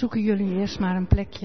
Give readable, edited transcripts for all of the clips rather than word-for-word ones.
Zoeken jullie eerst maar een plekje.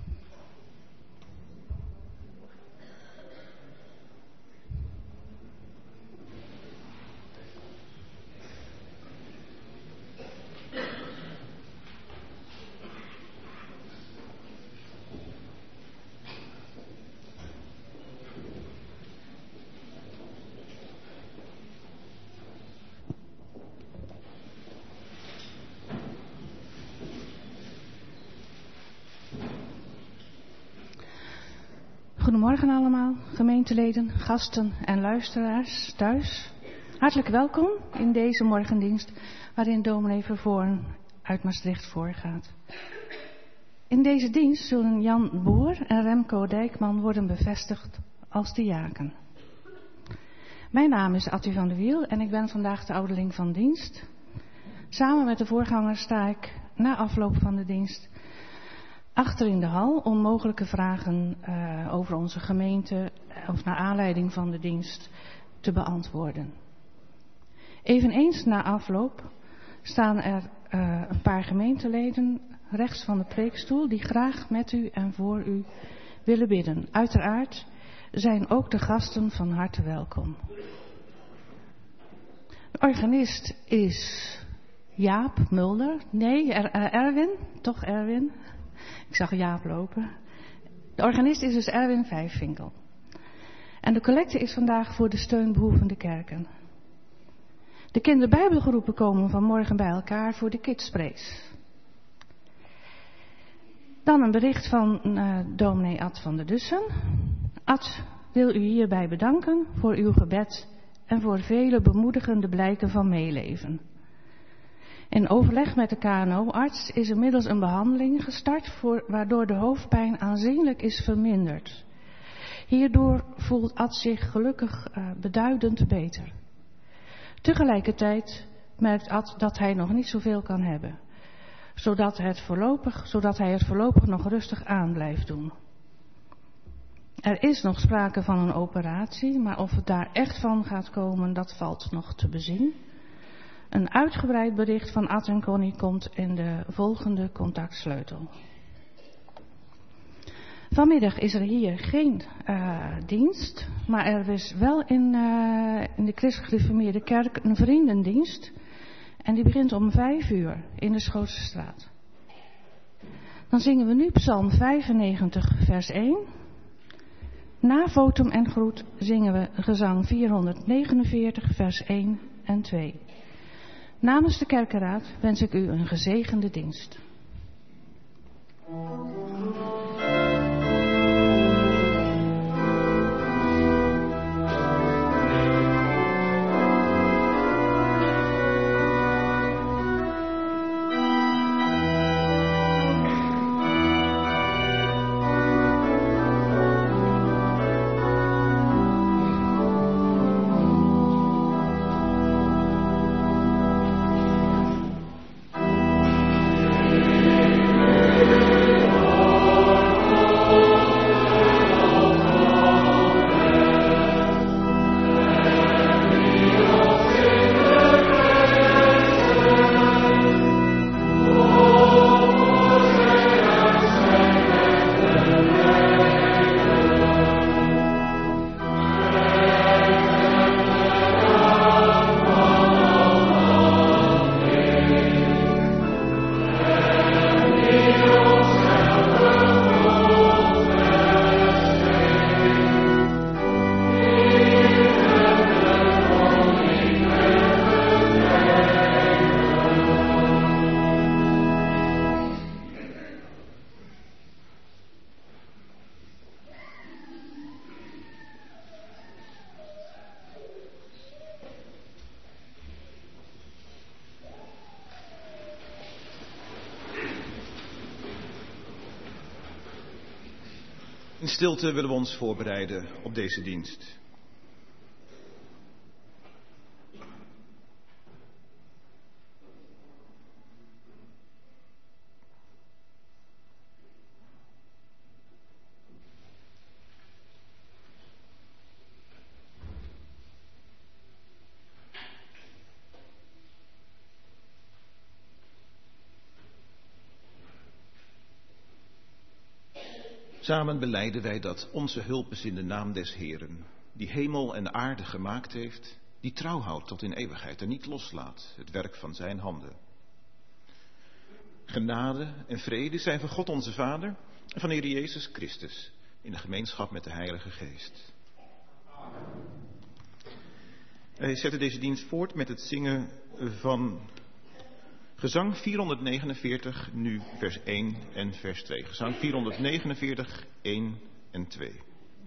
Goedemorgen allemaal, gemeenteleden, gasten en luisteraars thuis. Hartelijk welkom in deze morgendienst waarin dominee Vervoorn uit Maastricht voorgaat. In deze dienst zullen Jan Boer en Remco Dijkman worden bevestigd als diaken. Mijn naam is Attie van de Wiel en ik ben vandaag de ouderling van dienst. Samen met de voorganger sta ik na afloop van de dienst achter in de hal om mogelijke vragen over onze gemeente of naar aanleiding van de dienst te beantwoorden. Eveneens na afloop staan er een paar gemeenteleden rechts van de preekstoel die graag met u en voor u willen bidden. Uiteraard zijn ook de gasten van harte welkom. De organist is Jaap Mulder. Nee, Erwin. Toch Erwin. Ik zag Jaap lopen. De organist is dus Erwin Vijfvinkel. En de collecte is vandaag voor de steunbehoevende kerken. De kinderbijbelgroepen komen vanmorgen bij elkaar voor de Kidspraise. Dan een bericht van dominee Ad van der Dussen. Ad wil u hierbij bedanken voor uw gebed en voor vele bemoedigende blijken van meeleven. In overleg met de KNO-arts is inmiddels een behandeling gestart waardoor de hoofdpijn aanzienlijk is verminderd. Hierdoor voelt Ad zich gelukkig beduidend beter. Tegelijkertijd merkt Ad dat hij nog niet zoveel kan hebben, zodat hij het voorlopig nog rustig aan blijft doen. Er is nog sprake van een operatie, maar of het daar echt van gaat komen, dat valt nog te bezien. Een uitgebreid bericht van Ad en Connie komt in de volgende contactsleutel. Vanmiddag is er hier geen dienst, maar er is wel in de Christelijk Gereformeerde Kerk een vriendendienst. En die begint om 5 uur in de Schootse straat. Dan zingen we nu Psalm 95 vers 1. Na votum en groet zingen we gezang 449 vers 1 en 2. Namens de kerkenraad wens ik u een gezegende dienst. In stilte willen we ons voorbereiden op deze dienst. Samen belijden wij dat onze hulp is in de naam des Heeren, die hemel en aarde gemaakt heeft, die trouw houdt tot in eeuwigheid en niet loslaat het werk van zijn handen. Genade en vrede zijn van God onze Vader en van Heer Jezus Christus in de gemeenschap met de Heilige Geest. Wij zetten deze dienst voort met het zingen van Gezang 449, nu vers 1 en vers 2. Gezang 449, 1 en 2.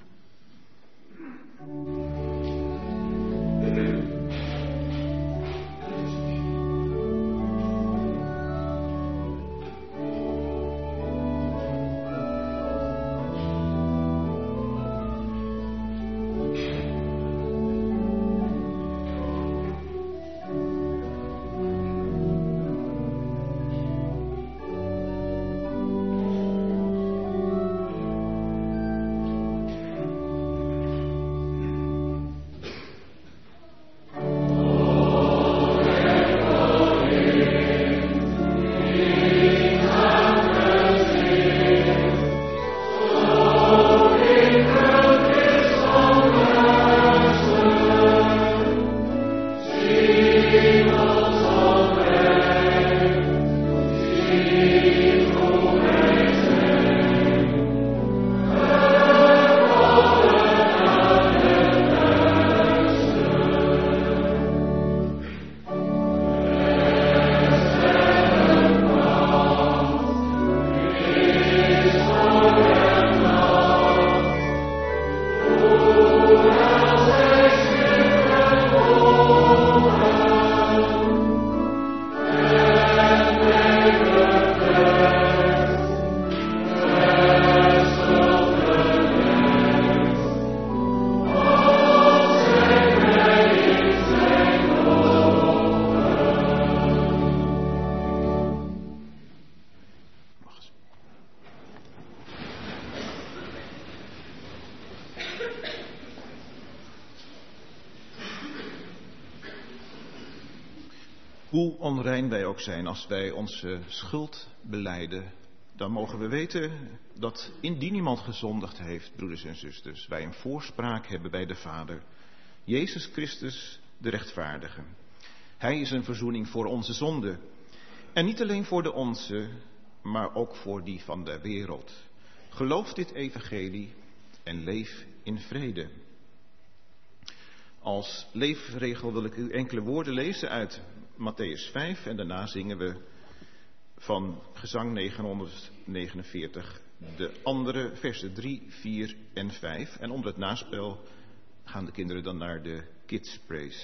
Hoe onrein wij ook zijn als wij onze schuld belijden, dan mogen we weten dat indien iemand gezondigd heeft, broeders en zusters, wij een voorspraak hebben bij de Vader, Jezus Christus de rechtvaardige. Hij is een verzoening voor onze zonde. En niet alleen voor de onze, maar ook voor die van de wereld. Geloof dit evangelie en leef in vrede. Als leefregel wil ik u enkele woorden lezen uit Mattheüs 5 en daarna zingen we van gezang 949 de andere versen 3, 4 en 5. En onder het naspel gaan de kinderen dan naar de Kids Praise.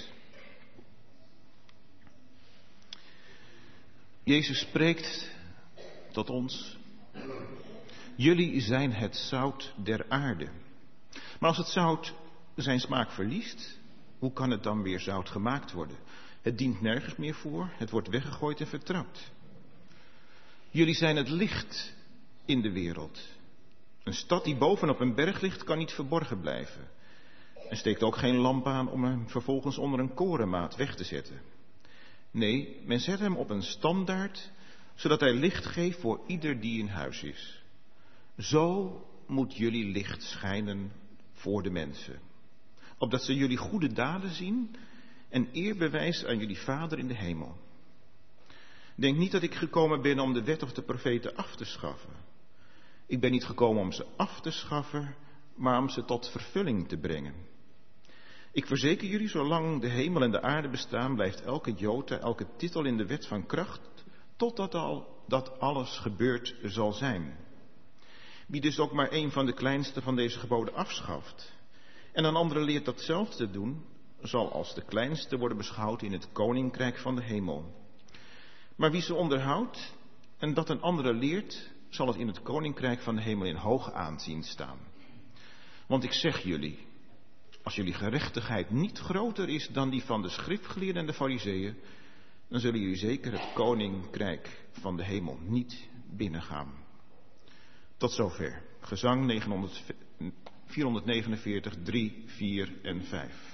Jezus spreekt tot ons. Jullie zijn het zout der aarde. Maar als het zout zijn smaak verliest, hoe kan het dan weer zout gemaakt worden? Het dient nergens meer voor, het wordt weggegooid en vertrapt. Jullie zijn het licht in de wereld. Een stad die bovenop een berg ligt kan niet verborgen blijven. En steekt ook geen lamp aan om hem vervolgens onder een korenmaat weg te zetten. Nee, men zet hem op een standaard, zodat hij licht geeft voor ieder die in huis is. Zo moet jullie licht schijnen voor de mensen, opdat ze jullie goede daden zien en eer bewijzen aan jullie Vader in de hemel. Denk niet dat ik gekomen ben om de wet of de profeten af te schaffen. Ik ben niet gekomen om ze af te schaffen, maar om ze tot vervulling te brengen. Ik verzeker jullie, zolang de hemel en de aarde bestaan, blijft elke jota, elke titel in de wet van kracht, totdat dat alles gebeurd zal zijn. Wie dus ook maar een van de kleinste van deze geboden afschaft en een andere leert datzelfde te doen, zal als de kleinste worden beschouwd in het koninkrijk van de hemel. Maar wie ze onderhoudt en dat een andere leert, zal het in het koninkrijk van de hemel in hoog aanzien staan. Want ik zeg jullie, als jullie gerechtigheid niet groter is dan die van de schriftgeleerden en de farizeeën, dan zullen jullie zeker het koninkrijk van de hemel niet binnengaan. Tot zover. Gezang 449, 3, 4 en 5.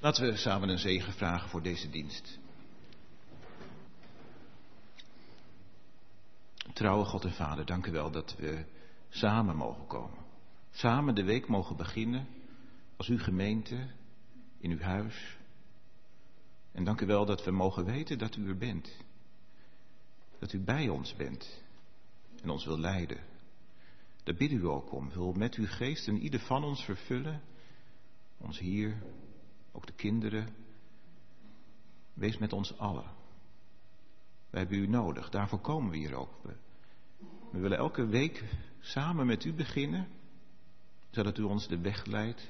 Laten we samen een zegen vragen voor deze dienst. Trouwe God en Vader, dank u wel dat we samen mogen komen. Samen de week mogen beginnen als uw gemeente, in uw huis. En dank u wel dat we mogen weten dat u er bent. Dat u bij ons bent en ons wil leiden. Daar bidden u ook om. Wil met uw geest en ieder van ons vervullen. Ons hier, ook de kinderen. Wees met ons allen. We hebben u nodig, daarvoor komen we hier ook. We willen elke week samen met u beginnen, zodat u ons de weg leidt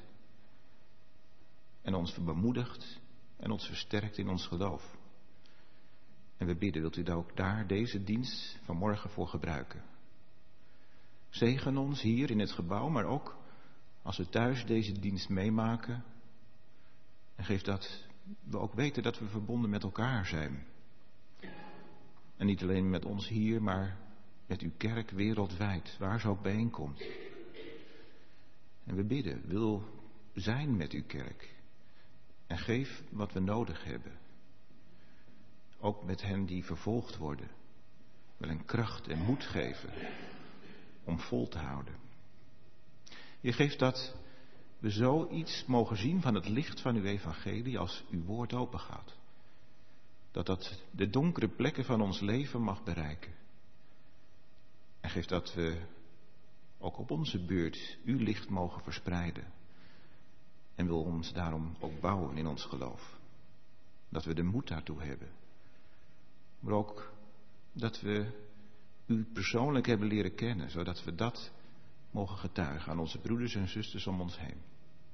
en ons bemoedigt en ons versterkt in ons geloof. En we bidden, wilt u ook daar deze dienst vanmorgen voor gebruiken. Zegen ons hier in het gebouw, maar ook als we thuis deze dienst meemaken. En geef dat we ook weten dat we verbonden met elkaar zijn. En niet alleen met ons hier, maar met uw kerk wereldwijd, waar ze ook bijeenkomt. En we bidden, wil zijn met uw kerk. En geef wat we nodig hebben. Ook met hen die vervolgd worden. Wil een kracht en moed geven om vol te houden. Je geeft dat we zoiets mogen zien van het licht van uw evangelie als uw woord opengaat. Dat de donkere plekken van ons leven mag bereiken. En geef dat we ook op onze beurt uw licht mogen verspreiden. En wil ons daarom ook bouwen in ons geloof. Dat we de moed daartoe hebben. Maar ook dat we u persoonlijk hebben leren kennen. Zodat we dat mogen getuigen aan onze broeders en zusters om ons heen.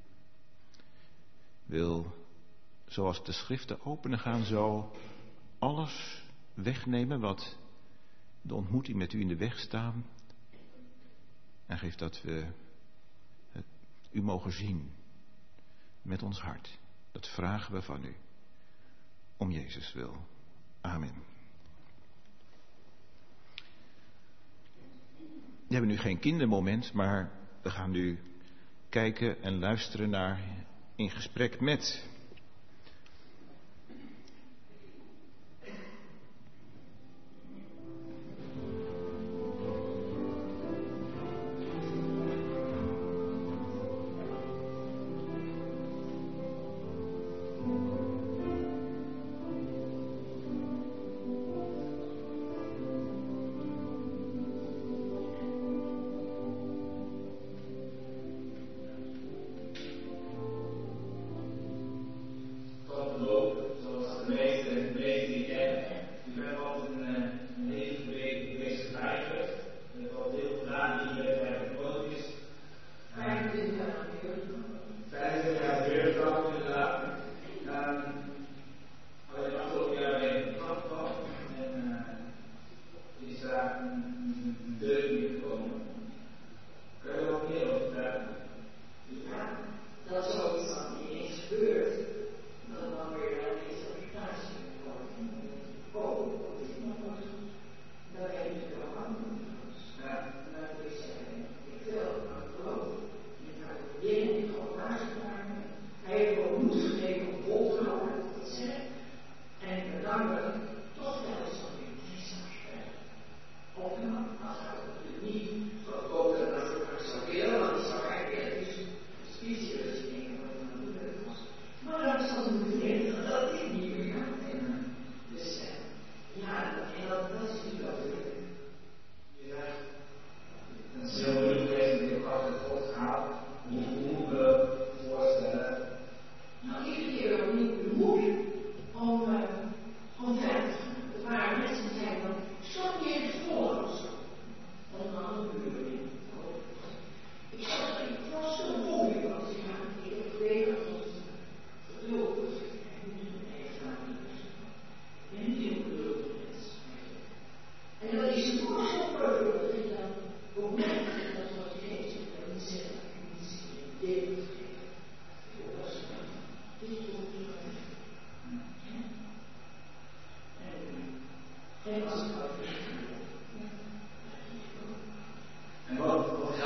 Wil, zoals de schriften openen gaan, zo alles wegnemen wat de ontmoeting met u in de weg staan. En geef dat we u mogen zien met ons hart. Dat vragen we van u. Om Jezus wil. Amen. We hebben nu geen kindermoment, maar we gaan nu kijken en luisteren naar In gesprek met.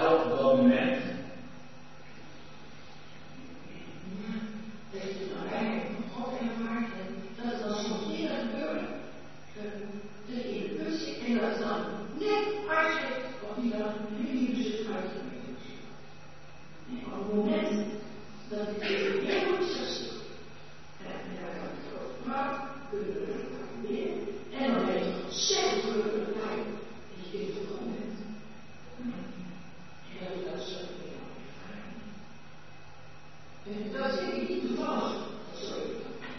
Thank you. het moment dat ik de wereld zie. En daar kan ik ook maar kunnen meer. En dan ben je ontzettend gelukkig bij dat je dit gekomen bent. En dat is zo heel fijn. En dat is niet toevallig. Sorry.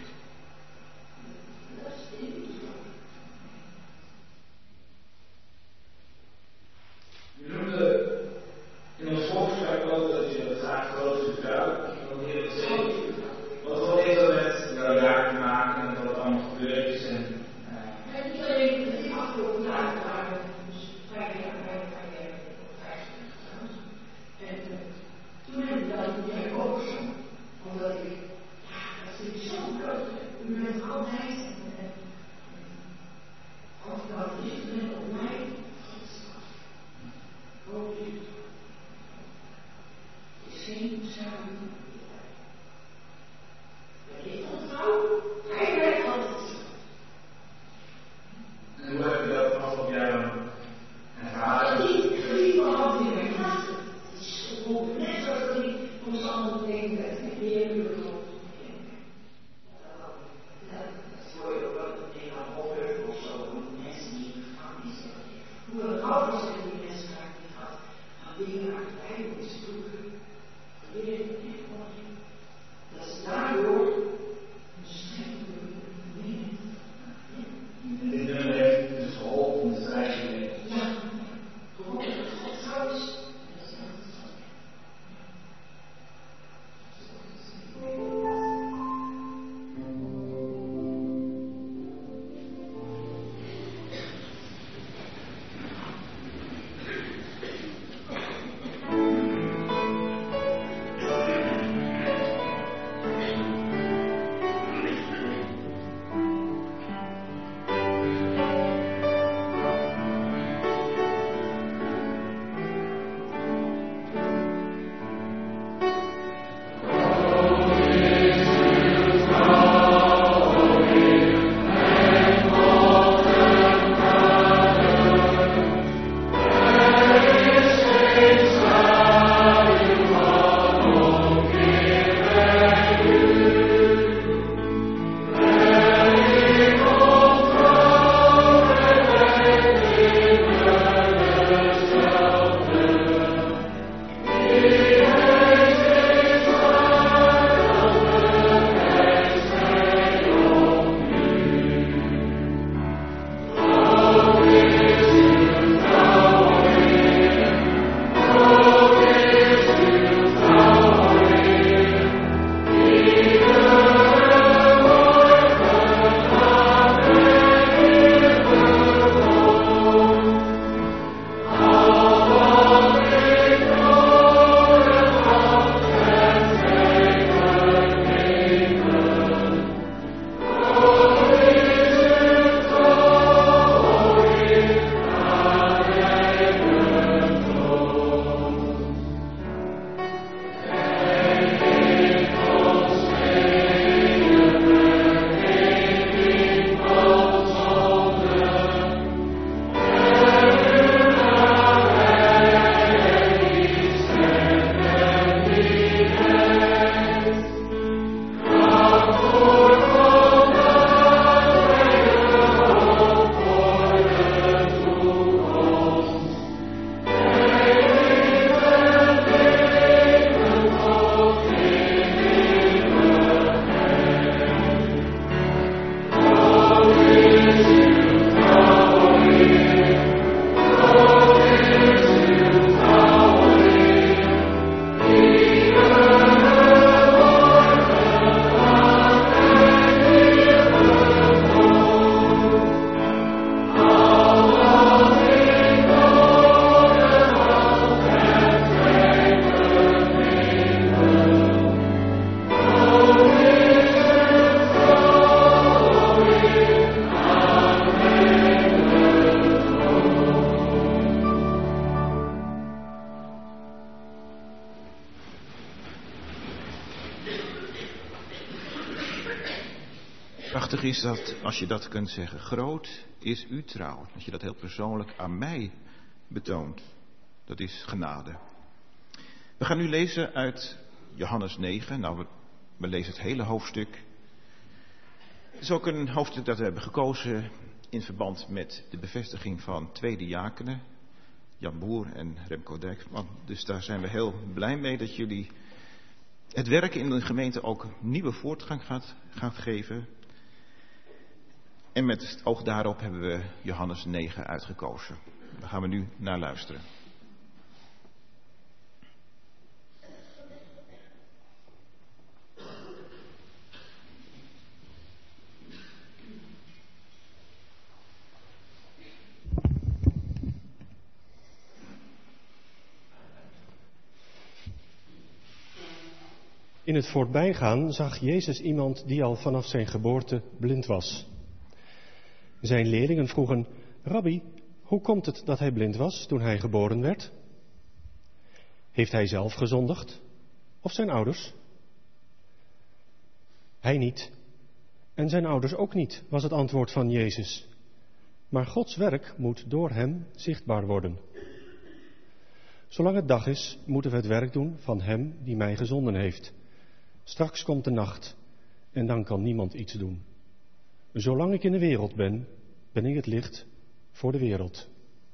Dat is niet toevallig. Je noemde in ons voorgesprek ook dat je het graag groot gebruikt. Ik wil heel zeker. Wat heeft dat met jouw jaar te maken en wat allemaal gebeurd is? En niet alleen dat die afgelopen jaren waren, dus 5 jaar, 50 trouwens. En toen heb ik dat niet meer overgezongen. Omdat ik, dat vind ik zo groot. U bent altijd, als ik dat liefde ben op mij, ook liefde. Het is geen samen. Dat is ontrouw, hij werkt altijd. En hoe heb je dat afgelopen jaar dan ervaren? Ik geliefd me altijd in mijn gasten. Het is gewoon net zoals ik ons allemaal denken dat ik weer wil komen. Dat hoor je ook wel in een opleiding of zo, mensen die in de gevangenis zitten. Hoe een ouders en die mensen vaak niet gehad. Maar dingen uit de Bijbel is vroeger. Dat weet ik niet van je. Dat is daardoor een strenge mening. En dit nummer heeft dus geholpen om de strijd te leven. Ja, gewoon dat God trouw is. Dat is heel goed. Prachtig is dat, als je dat kunt zeggen, groot is uw trouw. Als je dat heel persoonlijk aan mij betoont. Dat is genade. We gaan nu lezen uit Johannes 9. Nou, we lezen het hele hoofdstuk. Het is ook een hoofdstuk dat we hebben gekozen in verband met de bevestiging van 2 diakenen, Jan Boer en Remco Dijkman. Dus daar zijn we heel blij mee dat jullie het werk in de gemeente ook nieuwe voortgang gaat geven. En met het oog daarop hebben we Johannes 9 uitgekozen. Daar gaan we nu naar luisteren. In het voorbijgaan zag Jezus iemand die al vanaf zijn geboorte blind was. Zijn leerlingen vroegen: Rabbi, hoe komt het dat hij blind was toen hij geboren werd? Heeft hij zelf gezondigd of zijn ouders? Hij niet en zijn ouders ook niet, was het antwoord van Jezus. Maar Gods werk moet door hem zichtbaar worden. Zolang het dag is, moeten we het werk doen van hem die mij gezonden heeft. Straks komt de nacht en dan kan niemand iets doen. Zolang ik in de wereld ben, ben ik het licht voor de wereld.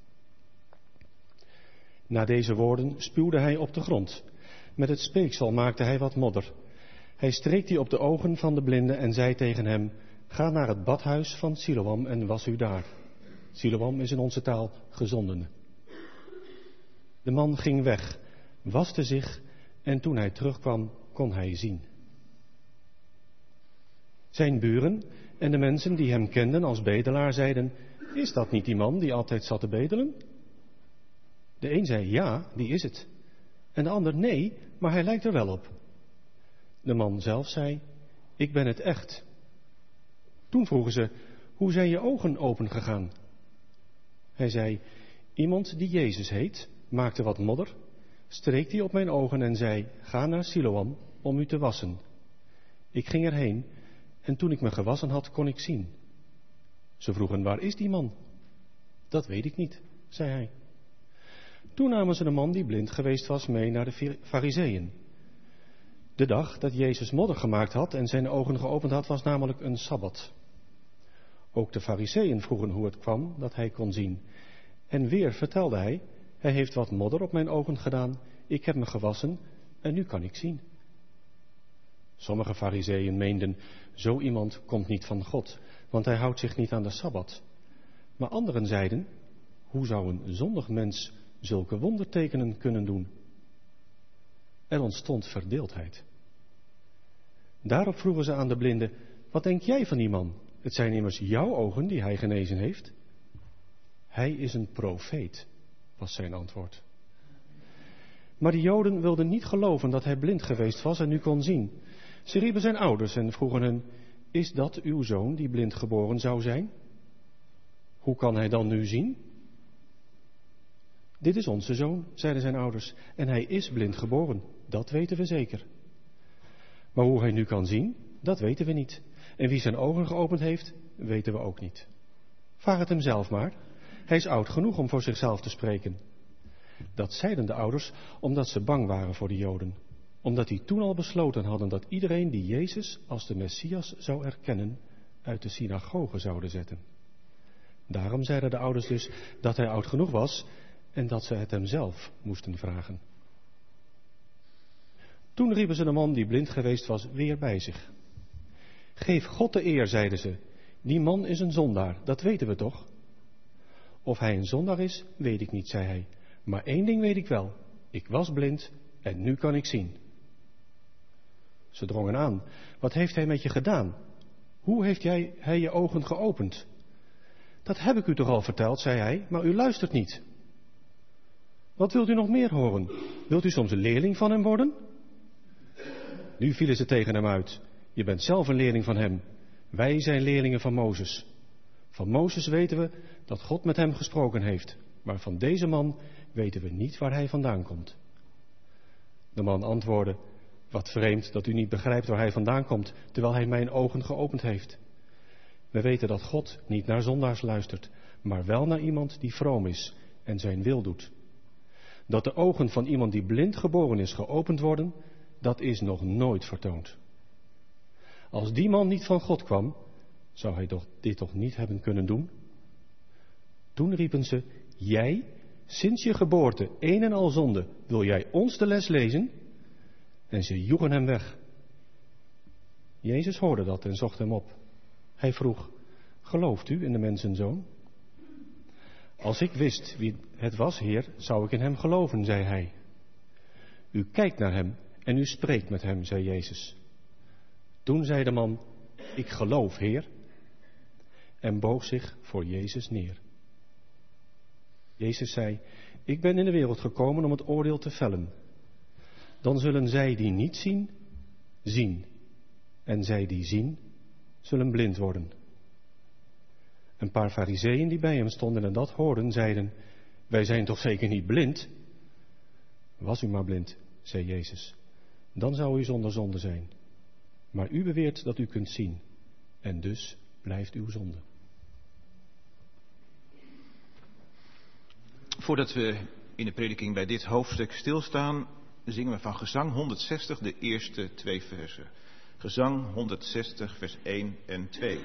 Na deze woorden spuwde hij op de grond. Met het speeksel maakte hij wat modder. Hij streek die op de ogen van de blinde en zei tegen hem: ga naar het badhuis van Siloam en was u daar. Siloam is in onze taal gezondene. De man ging weg, waste zich en toen hij terugkwam kon hij zien. Zijn buren en de mensen die hem kenden als bedelaar zeiden: is dat niet die man die altijd zat te bedelen? De een zei: ja, die is het. En de ander: nee, maar hij lijkt er wel op. De man zelf zei: ik ben het echt. Toen vroegen ze: hoe zijn je ogen open gegaan? Hij zei: iemand die Jezus heet, maakte wat modder, streek die op mijn ogen en zei: ga naar Siloam om u te wassen. Ik ging erheen en toen ik me gewassen had, kon ik zien. Ze vroegen: waar is die man? Dat weet ik niet, zei hij. Toen namen ze de man die blind geweest was mee naar de Farizeeën. De dag dat Jezus modder gemaakt had en zijn ogen geopend had, was namelijk een Sabbat. Ook de Farizeeën vroegen hoe het kwam dat hij kon zien. En weer vertelde hij: hij heeft wat modder op mijn ogen gedaan, ik heb me gewassen en nu kan ik zien. Sommige Farizeeën meenden: zo iemand komt niet van God, want hij houdt zich niet aan de Sabbat. Maar anderen zeiden: hoe zou een zondig mens zulke wondertekenen kunnen doen? Er ontstond verdeeldheid. Daarop vroegen ze aan de blinde: wat denk jij van die man? Het zijn immers jouw ogen die hij genezen heeft. Hij is een profeet, was zijn antwoord. Maar de Joden wilden niet geloven dat hij blind geweest was en nu kon zien. Ze riepen zijn ouders en vroegen hen: is dat uw zoon die blind geboren zou zijn? Hoe kan hij dan nu zien? Dit is onze zoon, zeiden zijn ouders, en hij is blind geboren, dat weten we zeker. Maar hoe hij nu kan zien, dat weten we niet. En wie zijn ogen geopend heeft, weten we ook niet. Vraag het hem zelf maar. Hij is oud genoeg om voor zichzelf te spreken. Dat zeiden de ouders omdat ze bang waren voor de Joden. Omdat die toen al besloten hadden dat iedereen die Jezus als de Messias zou erkennen, uit de synagoge zouden zetten. Daarom zeiden de ouders dus dat hij oud genoeg was en dat ze het hem zelf moesten vragen. Toen riepen ze de man die blind geweest was weer bij zich. Geef God de eer, zeiden ze. Die man is een zondaar, dat weten we toch? Of hij een zondaar is, weet ik niet, zei hij. Maar één ding weet ik wel. Ik was blind en nu kan ik zien. Ze drongen aan. Wat heeft hij met je gedaan? Hoe heeft hij je ogen geopend? Dat heb ik u toch al verteld, zei hij, maar u luistert niet. Wat wilt u nog meer horen? Wilt u soms een leerling van hem worden? Nu vielen ze tegen hem uit. Je bent zelf een leerling van hem. Wij zijn leerlingen van Mozes. Van Mozes weten we dat God met hem gesproken heeft. Maar van deze man weten we niet waar hij vandaan komt. De man antwoordde: wat vreemd dat u niet begrijpt waar hij vandaan komt, terwijl hij mijn ogen geopend heeft. We weten dat God niet naar zondaars luistert, maar wel naar iemand die vroom is en zijn wil doet. Dat de ogen van iemand die blind geboren is geopend worden, dat is nog nooit vertoond. Als die man niet van God kwam, zou hij dit toch niet hebben kunnen doen? Toen riepen ze, jij, sinds je geboorte, een en al zonde, wil jij ons de les lezen? En ze joegen hem weg. Jezus hoorde dat en zocht hem op. Hij vroeg, gelooft u in de mensenzoon? Als ik wist wie het was, Heer, zou ik in hem geloven, zei hij. U kijkt naar hem en u spreekt met hem, zei Jezus. Toen zei de man, ik geloof, Heer, en boog zich voor Jezus neer. Jezus zei, ik ben in de wereld gekomen om het oordeel te vellen. Dan zullen zij die niet zien, zien. En zij die zien, zullen blind worden. Een paar farizeeën die bij hem stonden en dat hoorden, zeiden, wij zijn toch zeker niet blind? Was u maar blind, zei Jezus. Dan zou u zonder zonde zijn. Maar u beweert dat u kunt zien. En dus blijft uw zonde. Voordat we in de prediking bij dit hoofdstuk stilstaan, zingen we van Gezang 160 de eerste 2 versen. Gezang 160 vers 1 en 2.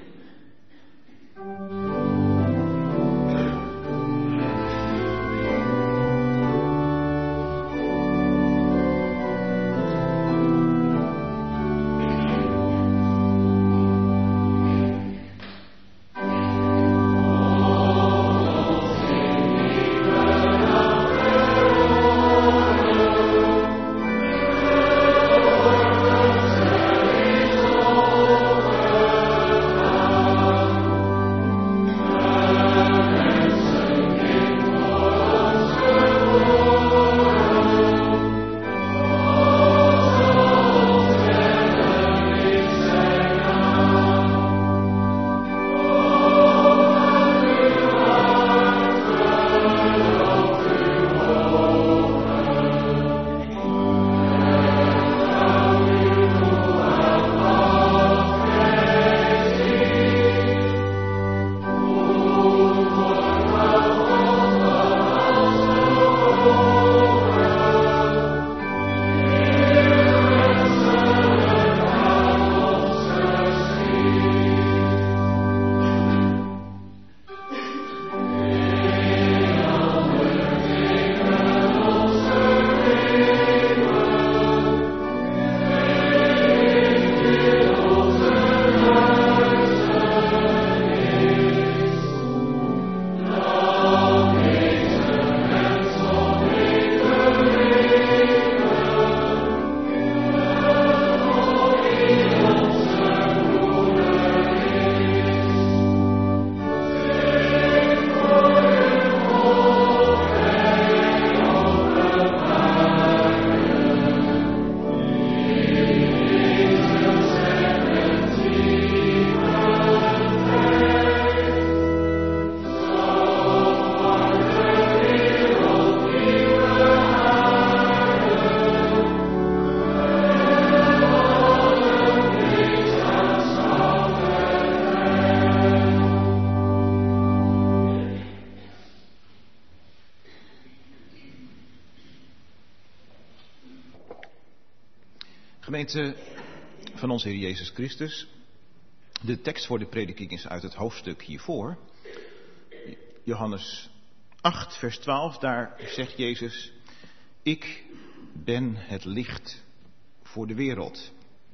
Gemeente van onze Heer Jezus Christus, de tekst voor de prediking is uit het hoofdstuk hiervoor. Johannes 8 vers 12, daar zegt Jezus, ik ben het licht voor de wereld.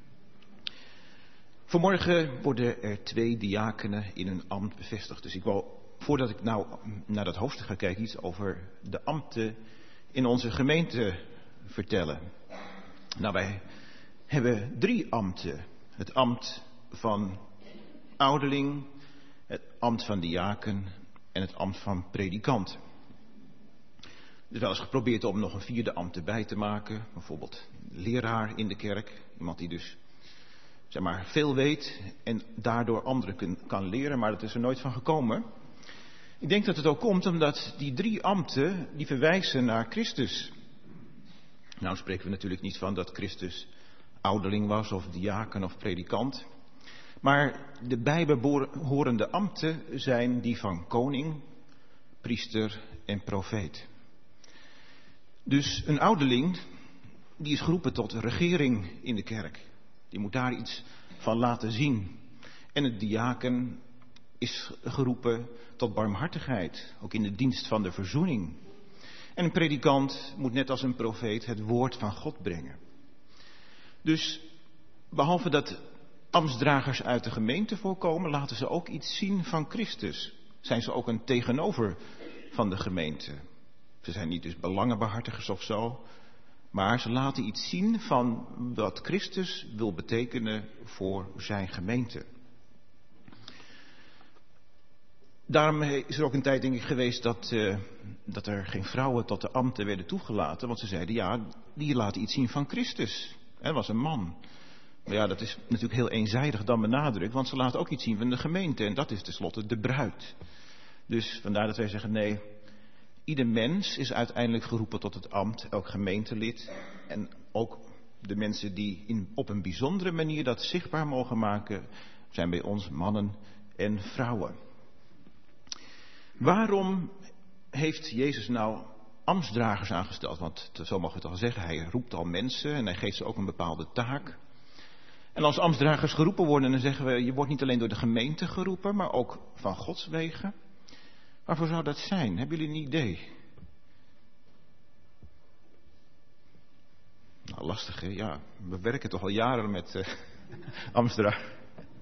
Vanmorgen worden er 2 diakenen in hun ambt bevestigd. Dus ik wil, voordat ik nou naar dat hoofdstuk ga kijken, iets over de ambten in onze gemeente vertellen. Nou, wij hebben 3 ambten. Het ambt van ouderling, het ambt van diaken en het ambt van predikant. Er is wel eens geprobeerd om nog een 4e ambt erbij te maken. Bijvoorbeeld leraar in de kerk. Iemand die dus zeg maar veel weet en daardoor anderen kan leren. Maar dat is er nooit van gekomen. Ik denk dat het ook komt omdat die 3 ambten die verwijzen naar Christus. Nou spreken we natuurlijk niet van dat Christus ouderling was of diaken of predikant. Maar de bijbehorende ambten zijn die van koning, priester en profeet. Dus een ouderling, die is geroepen tot regering in de kerk. Die moet daar iets van laten zien. En het diaken is geroepen tot barmhartigheid, ook in de dienst van de verzoening. En een predikant moet net als een profeet het woord van God brengen. Dus behalve dat ambtsdragers uit de gemeente voorkomen, laten ze ook iets zien van Christus. Zijn ze ook een tegenover van de gemeente. Ze zijn niet dus belangenbehartigers of zo, maar ze laten iets zien van wat Christus wil betekenen voor zijn gemeente. Daarom is er ook een tijd, denk ik, geweest dat er geen vrouwen tot de ambten werden toegelaten. Want ze zeiden, ja, die laten iets zien van Christus. Dat was een man. Maar ja, dat is natuurlijk heel eenzijdig dan benadrukt. Want ze laten ook iets zien van de gemeente. En dat is tenslotte de bruid. Dus vandaar dat wij zeggen, nee, ieder mens is uiteindelijk geroepen tot het ambt. Elk gemeentelid. En ook de mensen die op een bijzondere manier dat zichtbaar mogen maken, zijn bij ons mannen en vrouwen. Waarom heeft Jezus nou ambtsdragers aangesteld? Want zo mogen we het al zeggen, hij roept al mensen en hij geeft ze ook een bepaalde taak. En als ambtsdragers geroepen worden, dan zeggen we, je wordt niet alleen door de gemeente geroepen, maar ook van Gods wegen. Waarvoor zou dat zijn? Hebben jullie een idee? Nou, lastig hè? Ja, we werken toch al jaren met ambtsdragers.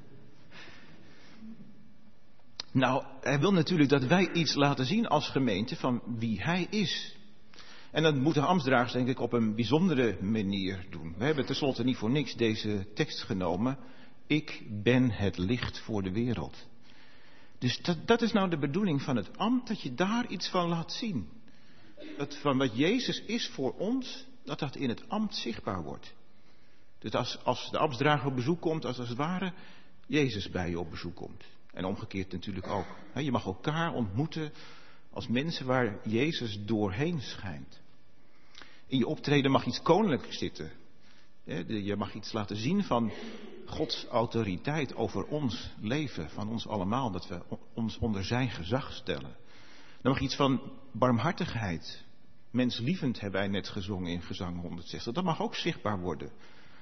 Nou, hij wil natuurlijk dat wij iets laten zien als gemeente van wie hij is. En dat moeten ambtsdragers denk ik op een bijzondere manier doen. We hebben tenslotte niet voor niks deze tekst genomen. Ik ben het licht voor de wereld. Dus dat is nou de bedoeling van het ambt, dat je daar iets van laat zien. Dat van wat Jezus is voor ons, dat in het ambt zichtbaar wordt. Dus als de ambtsdrager op bezoek komt, als het ware Jezus bij je op bezoek komt. En omgekeerd natuurlijk ook. Je mag elkaar ontmoeten als mensen waar Jezus doorheen schijnt. In je optreden mag iets koninklijks zitten. Je mag iets laten zien van Gods autoriteit over ons leven, van ons allemaal. Dat we ons onder zijn gezag stellen. Dan mag iets van barmhartigheid. Menslievend hebben wij net gezongen in Gezang 160. Dat mag ook zichtbaar worden.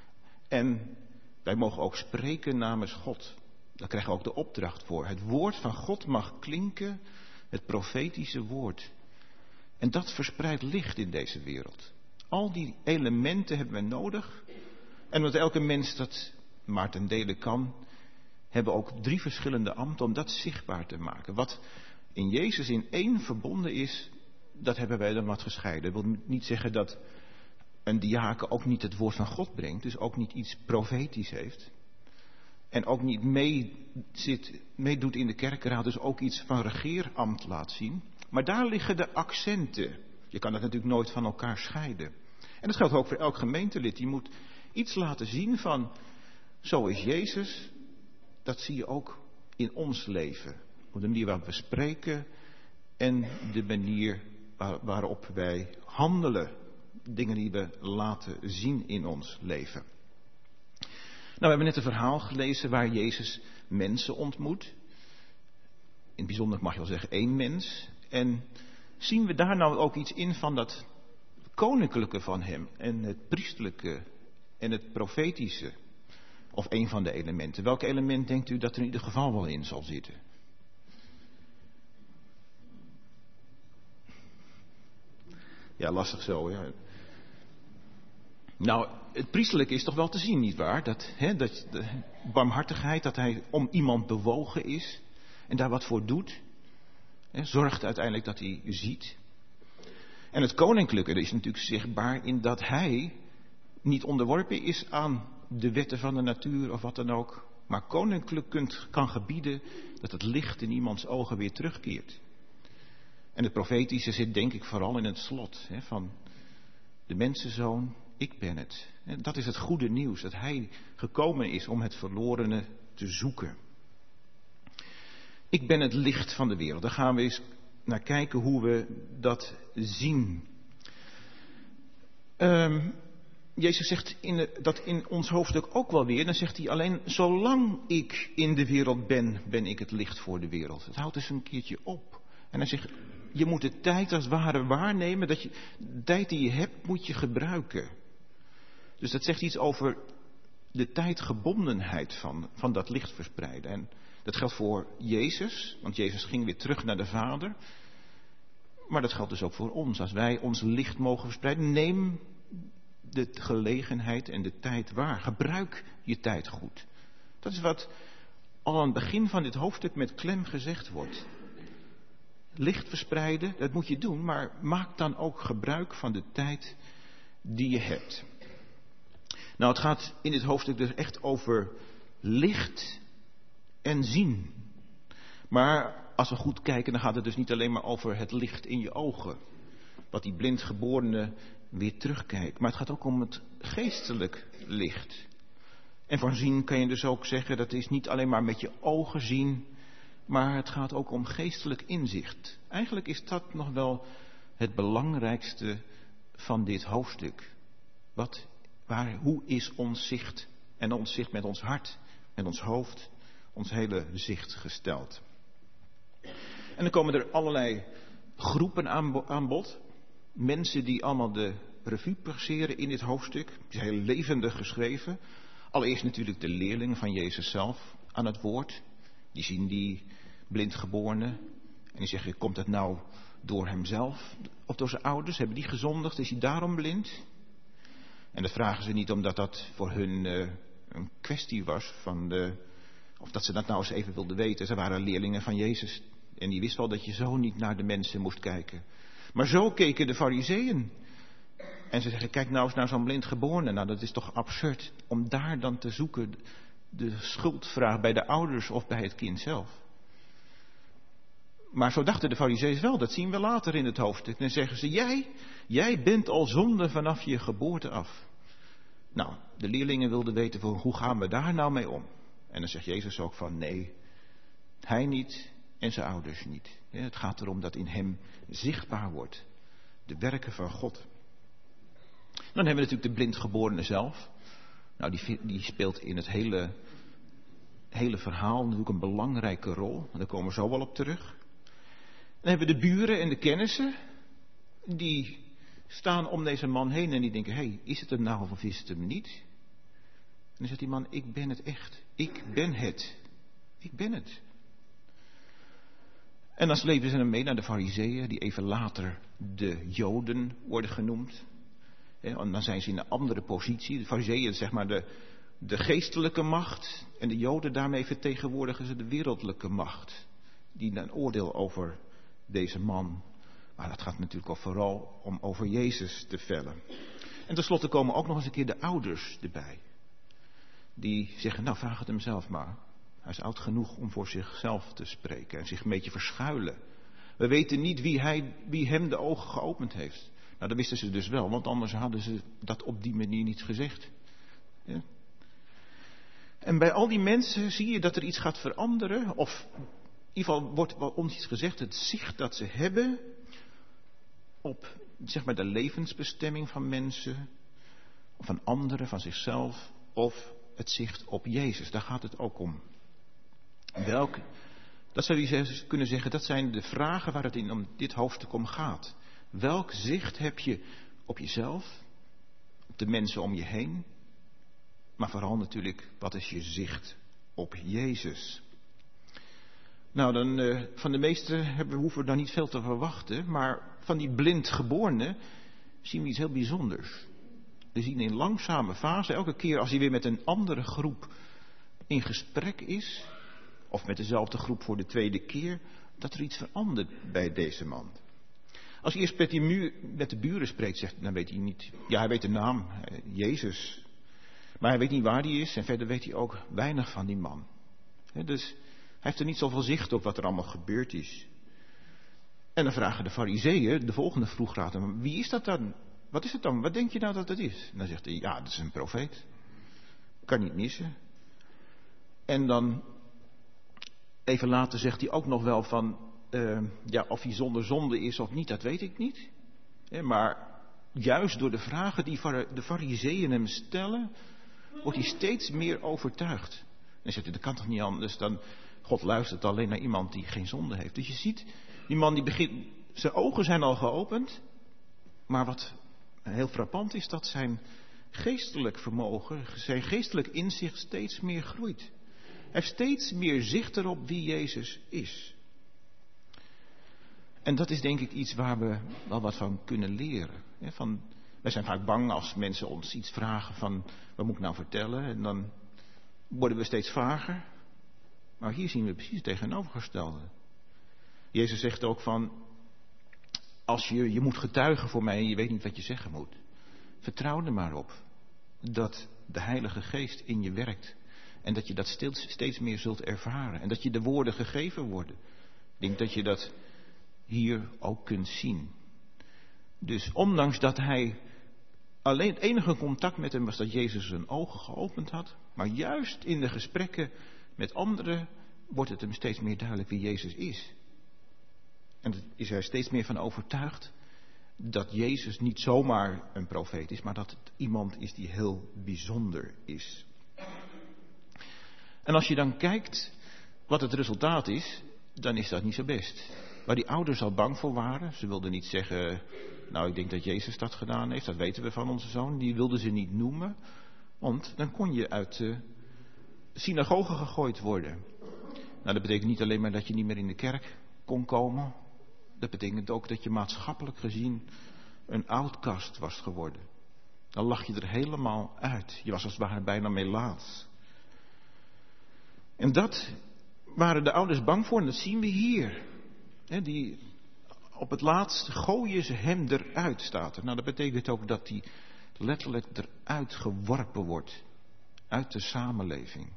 En wij mogen ook spreken namens God. Daar krijgen we ook de opdracht voor. Het woord van God mag klinken, het profetische woord. En dat verspreidt licht in deze wereld. Al die elementen hebben we nodig. En omdat elke mens dat maar ten dele kan, hebben we ook 3 verschillende ambten om dat zichtbaar te maken. Wat in Jezus in één verbonden is, dat hebben wij dan wat gescheiden. Dat wil niet zeggen dat een diaken ook niet het woord van God brengt, dus ook niet iets profetisch heeft. En ook niet meedoet in de kerkenraad, dus ook iets van regeerambt laat zien. Maar daar liggen de accenten. Je kan dat natuurlijk nooit van elkaar scheiden. En dat geldt ook voor elk gemeentelid. Die moet iets laten zien van, zo is Jezus. Dat zie je ook in ons leven. Op de manier waarop we spreken en de manier waarop wij handelen. Dingen die we laten zien in ons leven. Nou, we hebben net een verhaal gelezen waar Jezus mensen ontmoet. In het bijzonder mag je wel zeggen 1 mens. En zien we daar nou ook iets in van dat koninklijke van hem en het priesterlijke en het profetische? Of een van de elementen. Welk element denkt u dat er in ieder geval wel in zal zitten? Ja, lastig zo. Ja. Nou, het priesterlijke is toch wel te zien, nietwaar? Dat de barmhartigheid, dat hij om iemand bewogen is en daar wat voor doet. Zorgt uiteindelijk dat hij ziet. En het koninklijke is natuurlijk zichtbaar in dat hij niet onderworpen is aan de wetten van de natuur of wat dan ook. Maar koninklijk kan gebieden dat het licht in iemands ogen weer terugkeert. En het profetische zit denk ik vooral in het slot van de mensenzoon. Ik ben het. Dat is het goede nieuws, dat hij gekomen is om het verlorene te zoeken. Ik ben het licht van de wereld. Daar gaan we eens naar kijken hoe we dat zien. Jezus zegt dat in ons hoofdstuk ook wel weer. Dan zegt hij alleen, zolang ik in de wereld ben, ben ik het licht voor de wereld. Het houdt dus een keertje op. En hij zegt, Je moet de tijd als het ware waarnemen. De tijd die je hebt, moet je gebruiken. Dus dat zegt iets over de tijdgebondenheid van dat licht verspreiden. En dat geldt voor Jezus, want Jezus ging weer terug naar de Vader. Maar dat geldt dus ook voor ons. Als wij ons licht mogen verspreiden, neem de gelegenheid en de tijd waar. Gebruik je tijd goed. Dat is wat al aan het begin van dit hoofdstuk met klem gezegd wordt. Licht verspreiden, dat moet je doen, maar maak dan ook gebruik van de tijd die je hebt. Nou, het gaat in dit hoofdstuk dus echt over licht en zien. Maar als we goed kijken, dan gaat het dus niet alleen maar over het licht in je ogen. Wat die blindgeborene weer terugkijkt. Maar het gaat ook om het geestelijk licht. En van zien kan je dus ook zeggen, dat is niet alleen maar met je ogen zien, maar het gaat ook om geestelijk inzicht. Eigenlijk is dat nog wel het belangrijkste van dit hoofdstuk. Hoe is ons zicht en ons zicht met ons hart, met ons hoofd, ons hele zicht gesteld? En dan komen er allerlei groepen aan bod. Mensen die allemaal de revue passeren in dit hoofdstuk. Het is heel levendig geschreven. Allereerst natuurlijk de leerlingen van Jezus zelf aan het woord. Die zien die blindgeborene. En die zeggen, komt dat nou door hemzelf of door zijn ouders? Hebben die gezondigd? Is hij daarom blind? En dat vragen ze niet omdat dat voor hun een kwestie was of dat ze dat nou eens even wilden weten. Ze waren leerlingen van Jezus. En die wist wel dat je zo niet naar de mensen moest kijken. Maar zo keken de Farizeeën. En ze zeggen, kijk nou eens naar zo'n blindgeborene. Nou, dat is toch absurd om daar dan te zoeken de schuldvraag bij de ouders of bij het kind zelf. Maar zo dachten de Farizeeën wel, dat zien we later in het hoofdstuk. Dan zeggen ze, jij bent al zonde vanaf je geboorte af. Nou, de leerlingen wilden weten, hoe gaan we daar nou mee om? En dan zegt Jezus ook van, nee, hij niet en zijn ouders niet. Ja, het gaat erom dat in hem zichtbaar wordt de werken van God. Dan hebben we natuurlijk de blindgeborene zelf. Nou, die speelt in het hele verhaal natuurlijk een belangrijke rol. En daar komen we zo wel op terug. Dan hebben we de buren en de kennissen. Die staan om deze man heen en die denken, is het hem nou of is het hem niet? En dan zegt die man, ik ben het echt. Ik ben het. Ik ben het. En dan slepen ze hem mee naar de Farizeeën, die even later de Joden worden genoemd. En dan zijn ze in een andere positie. De Farizeeën, zeg maar de geestelijke macht. En de Joden, daarmee vertegenwoordigen ze de wereldlijke macht. Die een oordeel over deze man. Maar dat gaat natuurlijk ook vooral om over Jezus te vellen. En tenslotte komen ook nog eens een keer de ouders erbij. Die zeggen, nou vraag het hem zelf maar. Hij is oud genoeg om voor zichzelf te spreken en zich een beetje verschuilen. We weten niet wie hem de ogen geopend heeft. Nou, dat wisten ze dus wel, want anders hadden ze dat op die manier niet gezegd. Ja. En bij al die mensen zie je dat er iets gaat veranderen. Of in ieder geval wordt ons iets gezegd, het zicht dat ze hebben op, zeg maar, de levensbestemming van mensen, of van anderen, van zichzelf, of het zicht op Jezus. Daar gaat het ook om. Dat zou je kunnen zeggen, dat zijn de vragen waar het in om dit hoofdstuk om gaat. Welk zicht heb je op jezelf, op de mensen om je heen, maar vooral natuurlijk, wat is je zicht op Jezus? Nou, dan van de meesten hoeven we daar niet veel te verwachten, maar van die blindgeborene zien we iets heel bijzonders. We zien in langzame fase, elke keer als hij weer met een andere groep in gesprek is, of met dezelfde groep voor de tweede keer, dat er iets verandert bij deze man. Als hij eerst met de buren spreekt, dan weet hij niet. Ja, hij weet de naam, Jezus. Maar hij weet niet waar hij is en verder weet hij ook weinig van die man. Dus hij heeft er niet zoveel zicht op wat er allemaal gebeurd is. En dan vragen de Farizeeën, de volgende vroegraad, wie is dat dan? Wat is het dan? Wat denk je nou dat het is? En dan zegt hij, ja, dat is een profeet. Kan niet missen. En dan even later zegt hij ook nog wel van, of hij zonder zonde is of niet, dat weet ik niet. Maar juist door de vragen die de Farizeeën hem stellen, wordt hij steeds meer overtuigd. En dan zegt hij, dat kan toch niet anders dan, God luistert alleen naar iemand die geen zonde heeft. Dus je ziet, die man die begint Zijn ogen zijn al geopend. Maar wat heel frappant is, dat zijn geestelijk vermogen, zijn geestelijk inzicht steeds meer groeit. Hij heeft steeds meer zicht erop wie Jezus is. En dat is denk ik iets waar we wel wat van kunnen leren. Wij zijn vaak bang als mensen ons iets vragen van, wat moet ik nou vertellen? En dan worden we steeds vager. Maar hier zien we precies het tegenovergestelde. Jezus zegt ook van, als je moet getuigen voor mij en je weet niet wat je zeggen moet. Vertrouw er maar op dat de Heilige Geest in je werkt. En dat je dat steeds meer zult ervaren. En dat je de woorden gegeven worden. Ik denk dat je dat hier ook kunt zien. Dus ondanks dat hij alleen het enige contact met hem was dat Jezus zijn ogen geopend had. Maar juist in de gesprekken met anderen wordt het hem steeds meer duidelijk wie Jezus is. En daar is hij steeds meer van overtuigd dat Jezus niet zomaar een profeet is, maar dat het iemand is die heel bijzonder is. En als je dan kijkt wat het resultaat is, dan is dat niet zo best. Waar die ouders al bang voor waren, ze wilden niet zeggen, nou ik denk dat Jezus dat gedaan heeft, dat weten we van onze zoon, die wilden ze niet noemen, want dan kon je uit de synagoge gegooid worden. Nou, dat betekent niet alleen maar dat je niet meer in de kerk kon komen, dat betekent ook dat je maatschappelijk gezien een outcast was geworden. Dan lag je er helemaal uit. Je was als het ware bijna melaats. En dat waren de ouders bang voor en dat zien we hier. Op het laatst gooien ze hem eruit, staat er. Nou, dat betekent ook dat hij letterlijk eruit geworpen wordt. Uit de samenleving.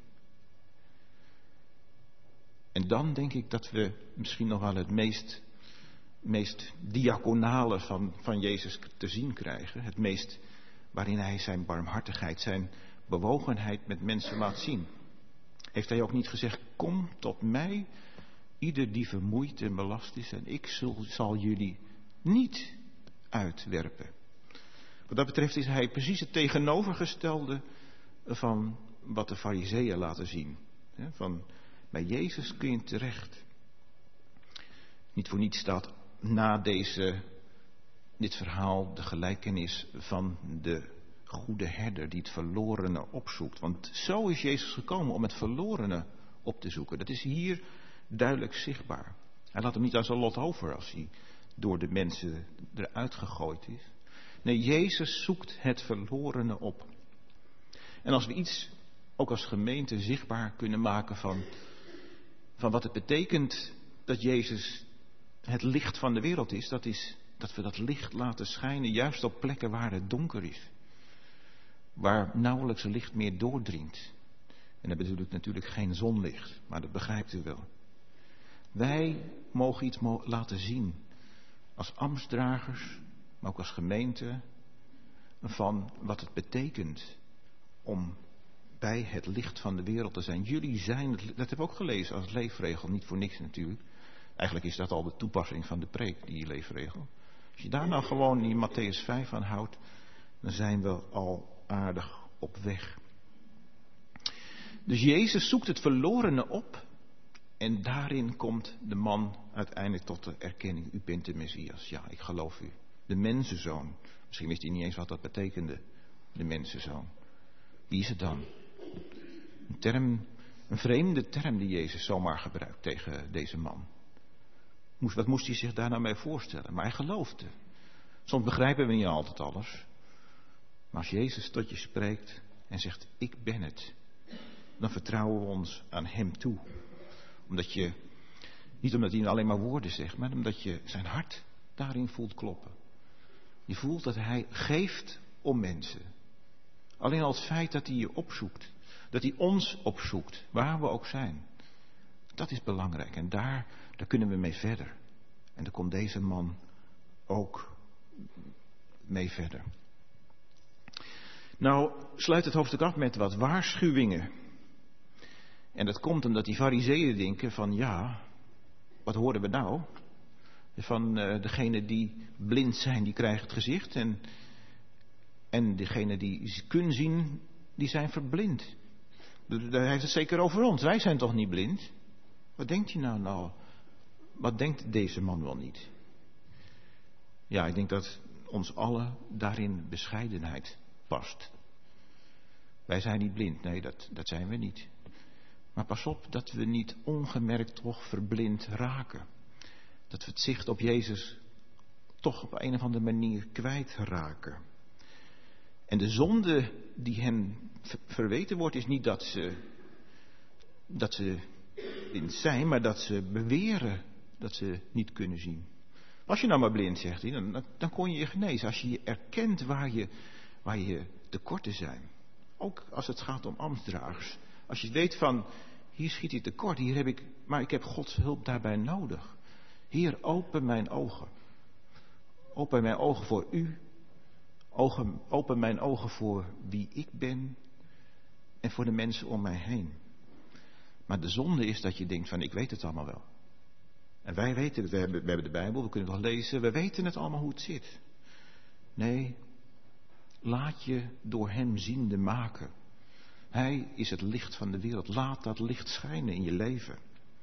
En dan denk ik dat we misschien nog wel het meest diaconale van Jezus te zien krijgen. Het meest waarin hij zijn barmhartigheid, zijn bewogenheid met mensen laat zien. Heeft hij ook niet gezegd, kom tot mij, ieder die vermoeid en belast is, en ik zal jullie niet uitwerpen. Wat dat betreft is hij precies het tegenovergestelde van wat de Farizeeën laten zien. Van, bij Jezus kun je terecht. Niet voor niets staat na dit verhaal de gelijkenis van de goede herder die het verlorene opzoekt. Want zo is Jezus gekomen om het verlorene op te zoeken. Dat is hier duidelijk zichtbaar. Hij laat hem niet aan zijn lot over als hij door de mensen eruit gegooid is. Nee, Jezus zoekt het verlorene op. En als we iets ook als gemeente zichtbaar kunnen maken van wat het betekent dat Jezus het licht van de wereld is, dat we dat licht laten schijnen juist op plekken waar het donker is. Waar nauwelijks licht meer doordringt. En dat bedoel ik natuurlijk geen zonlicht, maar dat begrijpt u wel. Wij mogen iets laten zien als ambtsdragers, maar ook als gemeente, van wat het betekent om bij het licht van de wereld te zijn. Jullie zijn, dat hebben we ook gelezen als leefregel, niet voor niks natuurlijk. Eigenlijk is dat al de toepassing van de preek, die leefregel. Als je daar nou gewoon in Mattheüs 5 aan houdt, dan zijn we al aardig op weg. Dus Jezus zoekt het verlorene op en daarin komt de man uiteindelijk tot de erkenning. U bent de Messias, ja, ik geloof u. De mensenzoon. Misschien wist hij niet eens wat dat betekende, de mensenzoon. Wie is het dan? Een vreemde term die Jezus zomaar gebruikt tegen deze man. Wat moest hij zich daar nou mee voorstellen? Maar hij geloofde. Soms begrijpen we niet altijd alles. Maar als Jezus tot je spreekt en zegt, ik ben het, dan vertrouwen we ons aan hem toe. Niet omdat hij alleen maar woorden zegt, maar omdat je zijn hart daarin voelt kloppen. Je voelt dat hij geeft om mensen. Alleen al het feit dat hij je opzoekt, dat hij ons opzoekt, waar we ook zijn. Dat is belangrijk en daar kunnen we mee verder. En daar komt deze man ook mee verder. Nou, sluit het hoofdstuk af met wat waarschuwingen. En dat komt omdat die Farizeeën denken van ja, wat horen we nou? Van degene die blind zijn, die krijgen het gezicht. En degene die kunnen zien, die zijn verblind. Hij heeft het zeker over ons. Wij zijn toch niet blind? Wat denkt hij nou? Wat denkt deze man wel niet? Ja, ik denk dat ons allen daarin bescheidenheid past. Wij zijn niet blind, nee, dat zijn we niet. Maar pas op dat we niet ongemerkt toch verblind raken. Dat we het zicht op Jezus toch op een of andere manier kwijtraken. En de zonde die hen verweten wordt is niet dat ze blind zijn, maar dat ze beweren dat ze niet kunnen zien. Als je nou maar blind, zegt hij, dan kon je je genezen. Als je erkent waar je tekorten zijn. Ook als het gaat om ambtsdragers. Als je weet van, hier schiet ik tekort, maar ik heb Gods hulp daarbij nodig. Heer, open mijn ogen. Open mijn ogen voor u. Open mijn ogen voor wie ik ben. En voor de mensen om mij heen. Maar de zonde is dat je denkt van, ik weet het allemaal wel. En wij weten het, we hebben de Bijbel, we kunnen het wel lezen, we weten het allemaal hoe het zit. Nee, laat je door hem ziende maken. Hij is het licht van de wereld. Laat dat licht schijnen in je leven.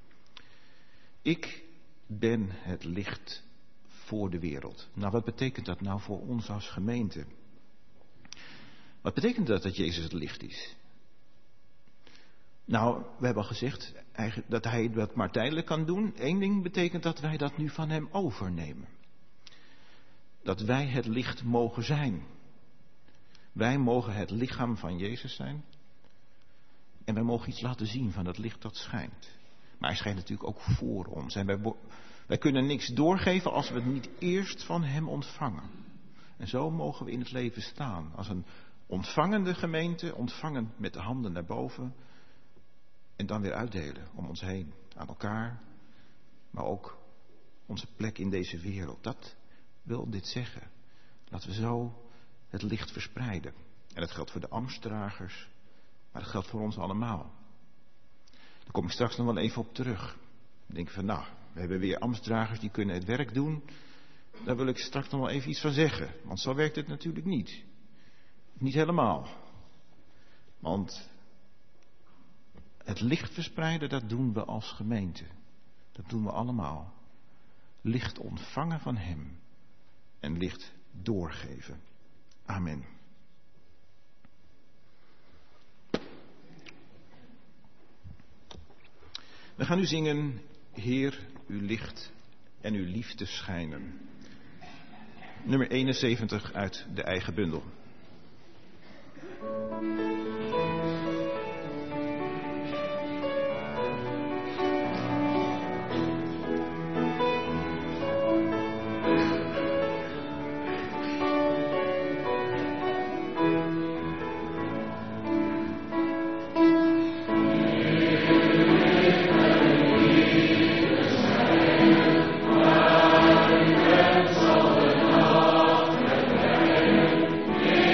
Ik ben het licht voor de wereld. Nou, wat betekent dat nou voor ons als gemeente? Wat betekent dat Jezus het licht is? Nou, we hebben al gezegd dat hij dat maar tijdelijk kan doen. Eén ding betekent dat wij dat nu van hem overnemen. Dat wij het licht mogen zijn. Wij mogen het lichaam van Jezus zijn. En wij mogen iets laten zien van het licht dat schijnt. Maar hij schijnt natuurlijk ook voor ons. En wij kunnen niks doorgeven als we het niet eerst van hem ontvangen. En zo mogen we in het leven staan. Als een ontvangende gemeente, ontvangen met de handen naar boven. En dan weer uitdelen om ons heen, aan elkaar. Maar ook onze plek in deze wereld. Dat wil dit zeggen. Laten we zo het licht verspreiden. En dat geldt voor de ambtsdragers. Maar dat geldt voor ons allemaal. Daar kom ik straks nog wel even op terug. Dan denk ik van, nou, we hebben weer ambtsdragers die kunnen het werk doen. Daar wil ik straks nog wel even iets van zeggen. Want zo werkt het natuurlijk niet. Niet helemaal. Want het licht verspreiden, dat doen we als gemeente. Dat doen we allemaal. Licht ontvangen van hem. En licht doorgeven. Amen. We gaan nu zingen, Heer, uw licht en uw liefde schijnen. Nummer 71 uit de eigen bundel. Yeah.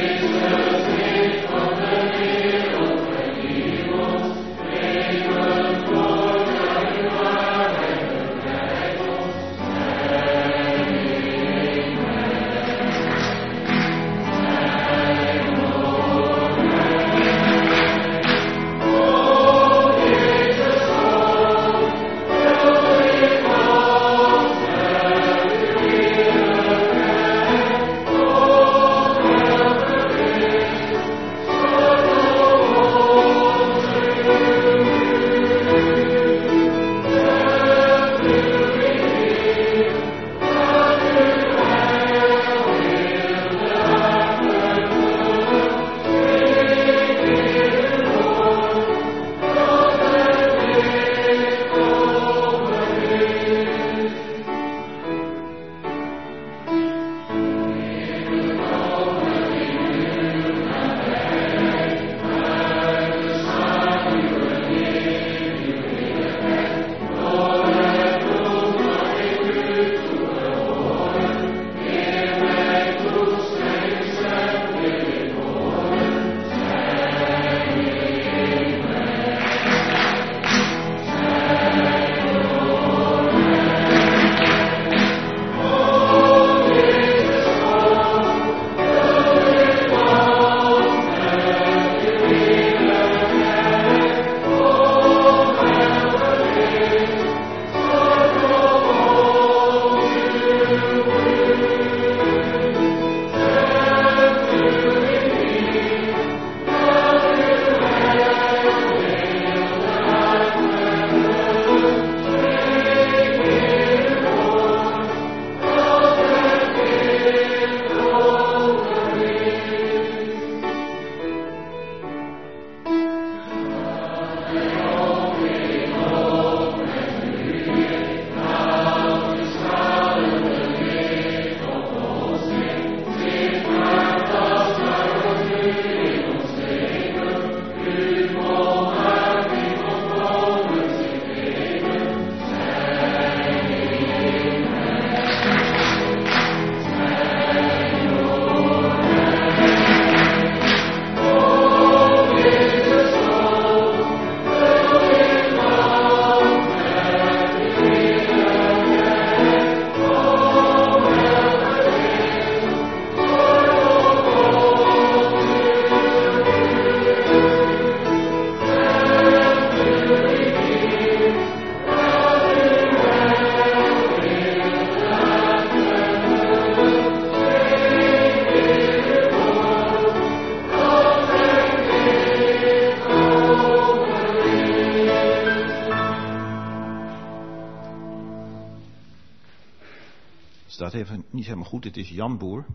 staat even niet helemaal goed. Het is Jan Boer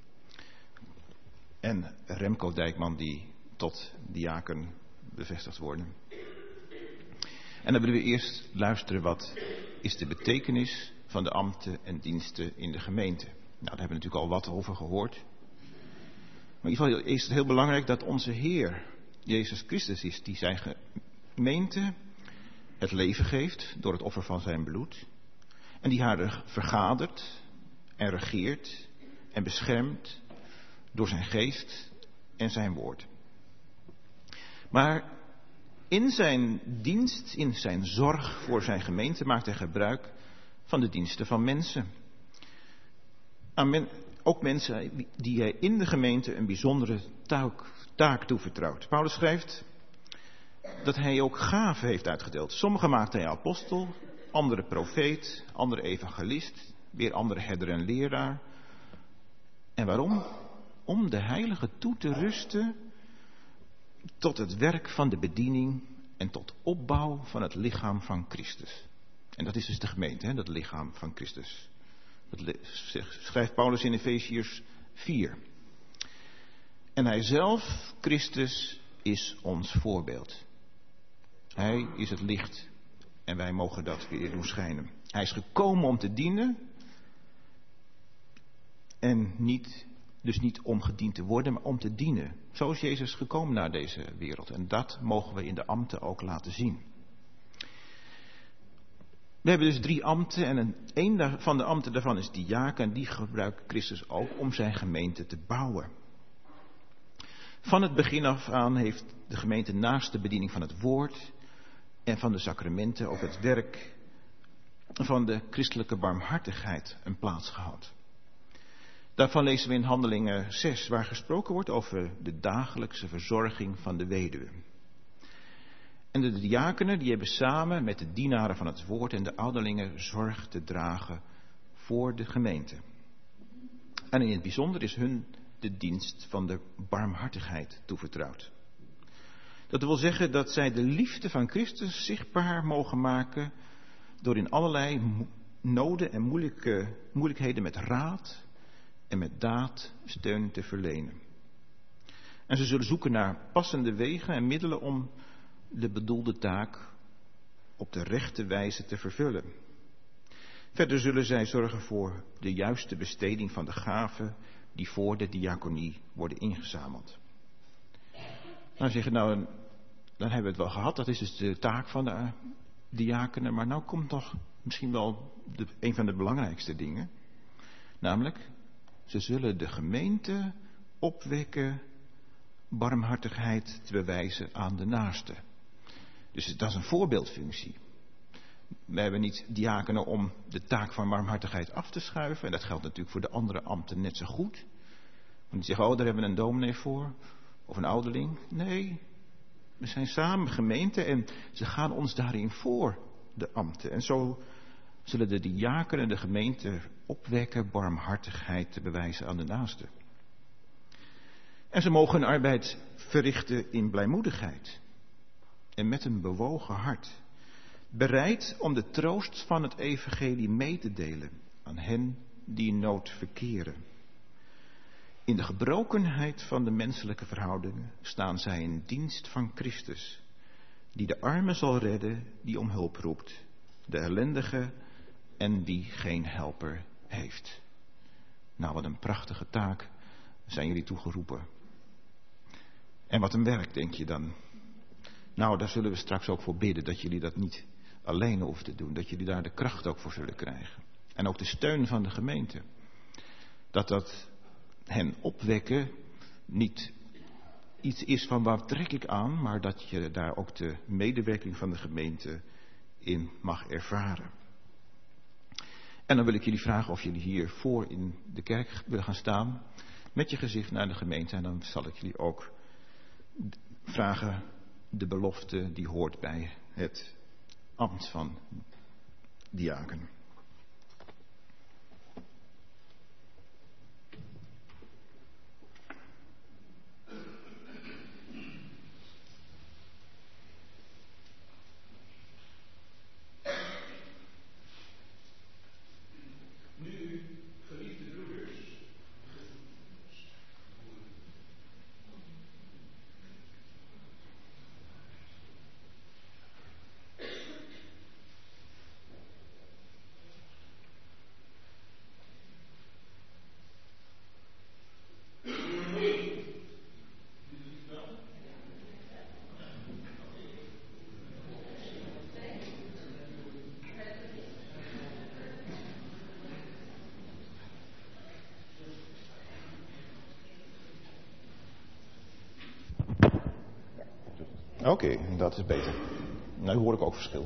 en Remco Dijkman die tot diaken bevestigd worden. En dan willen we eerst luisteren wat is de betekenis van de ambten en diensten in de gemeente. Nou, daar hebben we natuurlijk al wat over gehoord. Maar in ieder geval is het heel belangrijk dat onze Heer Jezus Christus is die zijn gemeente het leven geeft door het offer van zijn bloed. En die haar vergadert en regeert en beschermt door zijn geest en zijn woord. Maar in zijn dienst, in zijn zorg voor zijn gemeente maakt hij gebruik van de diensten van mensen. Ook mensen die hij in de gemeente een bijzondere taak toevertrouwt. Paulus schrijft dat hij ook gaven heeft uitgedeeld. Sommige maakte hij apostel, andere profeet, andere evangelist, weer andere herder en leraar. En waarom? Om de heiligen toe te rusten tot het werk van de bediening en tot opbouw van het lichaam van Christus. En dat is dus de gemeente, dat lichaam van Christus. Dat schrijft Paulus in Efeziërs 4. En hij zelf, Christus, is ons voorbeeld. Hij is het licht en wij mogen dat weer doen schijnen. Hij is gekomen om te dienen en dus niet om gediend te worden, maar om te dienen. Zo is Jezus gekomen naar deze wereld en dat mogen we in de ambten ook laten zien. We hebben dus 3 ambten en een van de ambten daarvan is diaken en die gebruikt Christus ook om zijn gemeente te bouwen. Van het begin af aan heeft de gemeente naast de bediening van het woord en van de sacramenten ook het werk van de christelijke barmhartigheid een plaats gehad. Daarvan lezen we in Handelingen 6, waar gesproken wordt over de dagelijkse verzorging van de weduwe. En de diakenen die hebben samen met de dienaren van het woord en de ouderlingen zorg te dragen voor de gemeente. En in het bijzonder is hun de dienst van de barmhartigheid toevertrouwd. Dat wil zeggen dat zij de liefde van Christus zichtbaar mogen maken door in allerlei noden en moeilijkheden met raad en met daad steun te verlenen. En ze zullen zoeken naar passende wegen en middelen om de bedoelde taak op de rechte wijze te vervullen. Verder zullen zij zorgen voor de juiste besteding van de gaven die voor de diaconie worden ingezameld. Dan zeggen dan hebben we het wel gehad, dat is dus de taak van de diakenen, maar nou komt nog misschien wel een van de belangrijkste dingen. Namelijk, ze zullen de gemeente opwekken barmhartigheid te bewijzen aan de naaste. Dus dat is een voorbeeldfunctie. We hebben niet diakenen om de taak van barmhartigheid af te schuiven. En dat geldt natuurlijk voor de andere ambten net zo goed. Want die zeggen, daar hebben we een dominee voor. Of een ouderling. Nee, we zijn samen gemeente en ze gaan ons daarin voor, de ambten. En zo zullen de diakenen de gemeente opwekken barmhartigheid te bewijzen aan de naaste. En ze mogen hun arbeid verrichten in blijmoedigheid. En met een bewogen hart. Bereid om de troost van het evangelie mee te delen aan hen die in nood verkeren. In de gebrokenheid van de menselijke verhoudingen staan zij in dienst van Christus, die de armen zal redden, die om hulp roept, de ellendige en die geen helper heeft. Nou, wat een prachtige taak zijn jullie toegeroepen. En wat een werk, denk je dan. Nou, daar zullen we straks ook voor bidden, dat jullie dat niet alleen hoeven te doen. Dat jullie daar de kracht ook voor zullen krijgen. En ook de steun van de gemeente. Dat hen opwekken niet iets is van waar trek ik aan, maar dat je daar ook de medewerking van de gemeente in mag ervaren. En dan wil ik jullie vragen of jullie hier voor in de kerk willen gaan staan, met je gezicht naar de gemeente. En dan zal ik jullie ook vragen de belofte die hoort bij het ambt van diaken. Nu Oké, dat is beter. Nou, hoor ik ook verschil.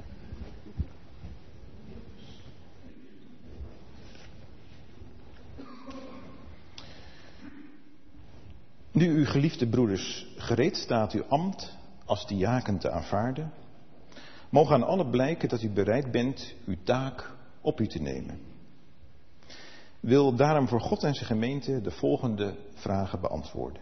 Nu u geliefde broeders gereed staat uw ambt als diaken te aanvaarden, mogen aan allen blijken dat u bereid bent uw taak op u te nemen. Wil daarom voor God en zijn gemeente de volgende vragen beantwoorden.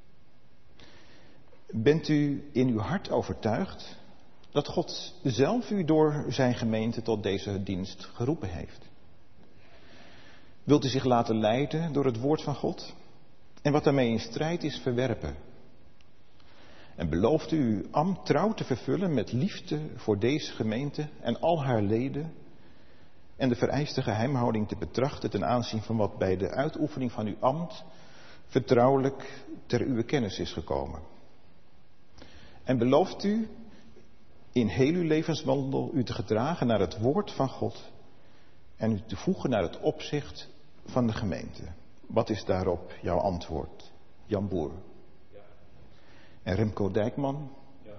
Bent u in uw hart overtuigd dat God zelf u door zijn gemeente tot deze dienst geroepen heeft? Wilt u zich laten leiden door het woord van God en wat daarmee in strijd is verwerpen? En belooft u uw ambt trouw te vervullen met liefde voor deze gemeente en al haar leden en de vereiste geheimhouding te betrachten ten aanzien van wat bij de uitoefening van uw ambt vertrouwelijk ter uwe kennis is gekomen? En belooft u in heel uw levenswandel u te gedragen naar het woord van God en u te voegen naar het opzicht van de gemeente? Wat is daarop jouw antwoord, Jan Boer? Ja. En Remco Dijkman? Ja.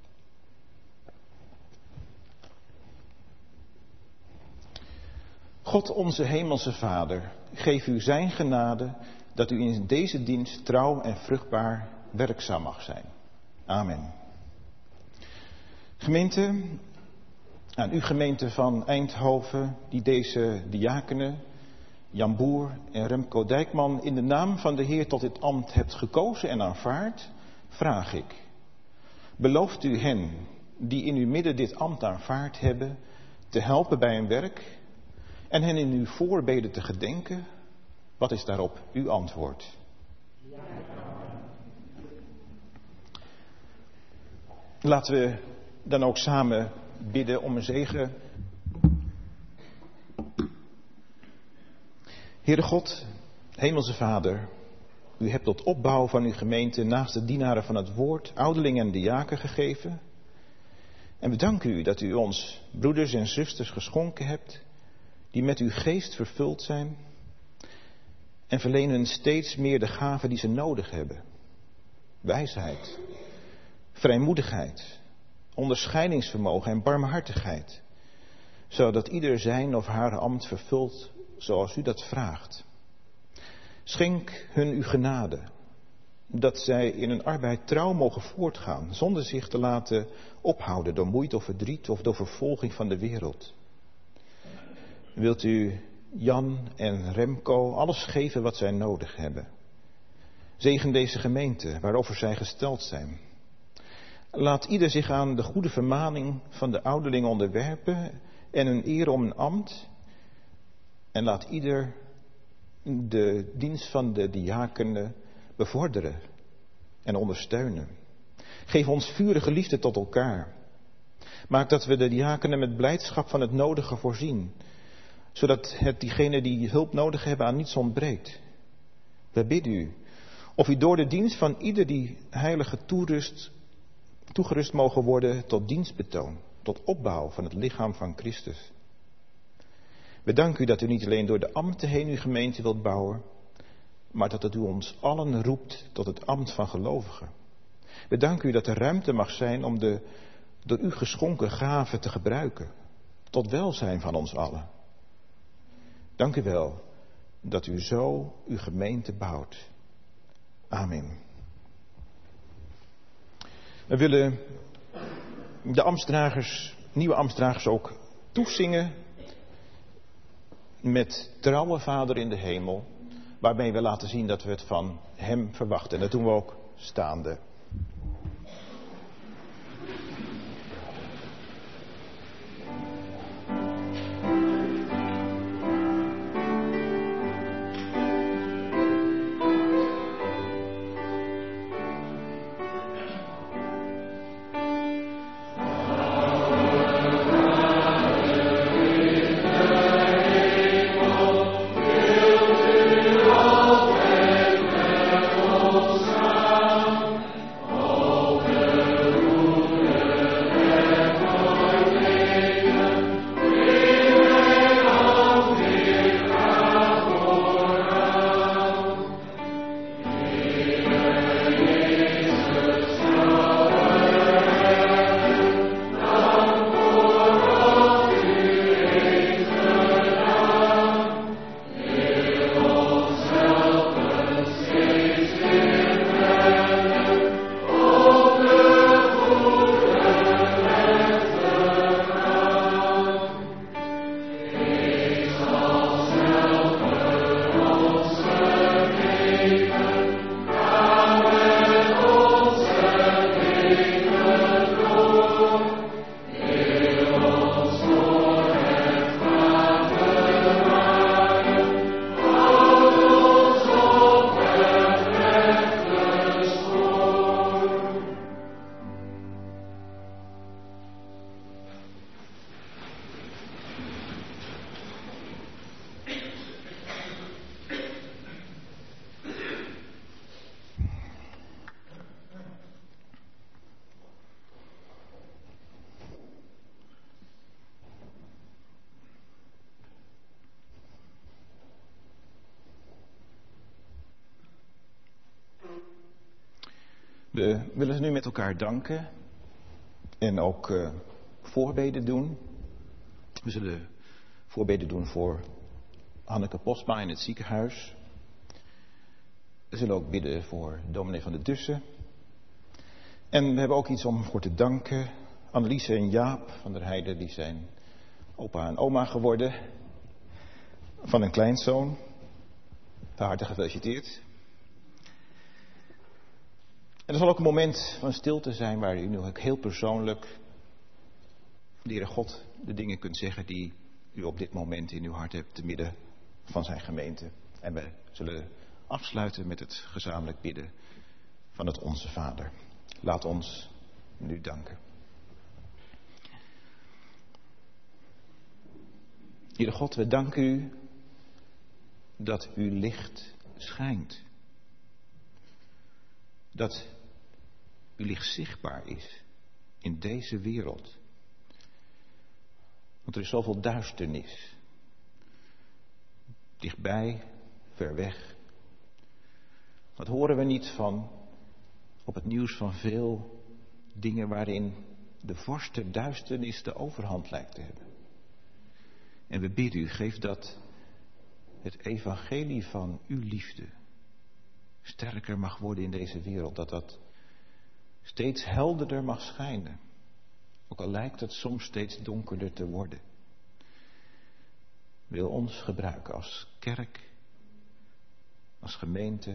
God onze hemelse Vader, geef u zijn genade dat u in deze dienst trouw en vruchtbaar werkzaam mag zijn. Amen. Gemeente, aan uw gemeente van Eindhoven, die deze diakenen, Jan Boer en Remco Dijkman, in de naam van de Heer tot dit ambt hebt gekozen en aanvaard, vraag ik. Belooft u hen, die in uw midden dit ambt aanvaard hebben, te helpen bij hun werk en hen in uw voorbeden te gedenken? Wat is daarop uw antwoord? Laten we dan ook samen bidden om een zegen. Heere God, Hemelse Vader, u hebt tot opbouw van uw gemeente naast de dienaren van het woord, ouderlingen en diaken gegeven. En we danken u dat u ons broeders en zusters geschonken hebt, die met uw geest vervuld zijn en verlenen steeds meer de gaven die ze nodig hebben. Wijsheid, vrijmoedigheid, onderscheidingsvermogen en barmhartigheid, zodat ieder zijn of haar ambt vervult zoals u dat vraagt. Schenk hun uw genade, dat zij in hun arbeid trouw mogen voortgaan, zonder zich te laten ophouden door moeite of verdriet of door vervolging van de wereld. Wilt u Jan en Remco alles geven wat zij nodig hebben. Zegen deze gemeente waarover zij gesteld zijn. Laat ieder zich aan de goede vermaning van de ouderlingen onderwerpen en hun eren om een ambt. En laat ieder de dienst van de diakenen bevorderen en ondersteunen. Geef ons vurige liefde tot elkaar. Maak dat we de diakenen met blijdschap van het nodige voorzien, zodat het diegenen die hulp nodig hebben aan niets ontbreekt. We bidden u, of u door de dienst van ieder die heilige toegerust mogen worden tot dienstbetoon, tot opbouw van het lichaam van Christus. We danken u dat u niet alleen door de ambten heen uw gemeente wilt bouwen, maar dat het u ons allen roept tot het ambt van gelovigen. We danken u dat er ruimte mag zijn om de door u geschonken gaven te gebruiken, tot welzijn van ons allen. Dank u wel dat u zo uw gemeente bouwt. Amen. We willen de ambtsdragers, nieuwe ambtsdragers ook toezingen met trouwe Vader in de hemel, waarmee we laten zien dat we het van hem verwachten. En dat doen we ook staande. We willen nu met elkaar danken en ook voorbeden doen. We zullen voorbeden doen voor Hanneke Postma in het ziekenhuis. We zullen ook bidden voor dominee van der Dussen. En we hebben ook iets om voor te danken. Anneliese en Jaap van der Heijden, die zijn opa en oma geworden. Van een kleinzoon. Van harte gefeliciteerd. En er zal ook een moment van stilte zijn waar u nu ook heel persoonlijk van de Heere God de dingen kunt zeggen die u op dit moment in uw hart hebt te midden van zijn gemeente. En we zullen afsluiten met het gezamenlijk bidden van het Onze Vader. Laat ons nu danken. Heere God, we danken u dat uw licht schijnt. Dat uw licht zichtbaar is in deze wereld. Want er is zoveel duisternis. Dichtbij, ver weg. Wat horen we niet van op het nieuws van veel dingen waarin de vorst der duisternis de overhand lijkt te hebben. En we bidden u, geef dat het evangelie van uw liefde sterker mag worden in deze wereld. Dat dat steeds helderder mag schijnen. Ook al lijkt het soms steeds donkerder te worden. Wil ons gebruiken als kerk, als gemeente.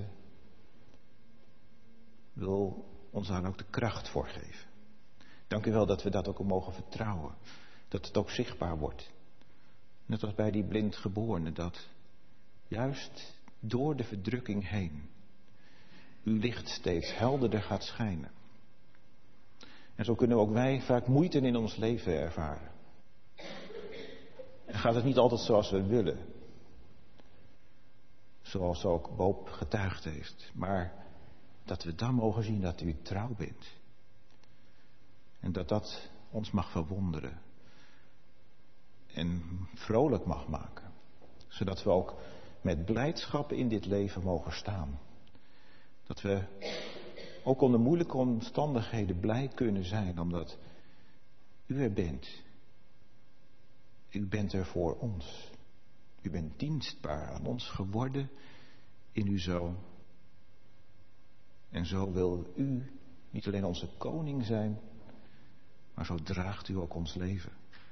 Wil ons daar ook de kracht voor geven. Dank u wel dat we dat ook mogen vertrouwen. Dat het ook zichtbaar wordt. Net als bij die blindgeborene, dat juist door de verdrukking heen uw licht steeds helderder gaat schijnen. En zo kunnen ook wij vaak moeite in ons leven ervaren. En gaat het niet altijd zoals we willen. Zoals ook Bob getuigd heeft. Maar dat we dan mogen zien dat u trouw bent. En dat dat ons mag verwonderen. En vrolijk mag maken. Zodat we ook met blijdschap in dit leven mogen staan. Dat we ook onder moeilijke omstandigheden blij kunnen zijn. Omdat u er bent. U bent er voor ons. U bent dienstbaar aan ons geworden in uw Zoon. En zo wil u niet alleen onze koning zijn, maar zo draagt u ook ons leven.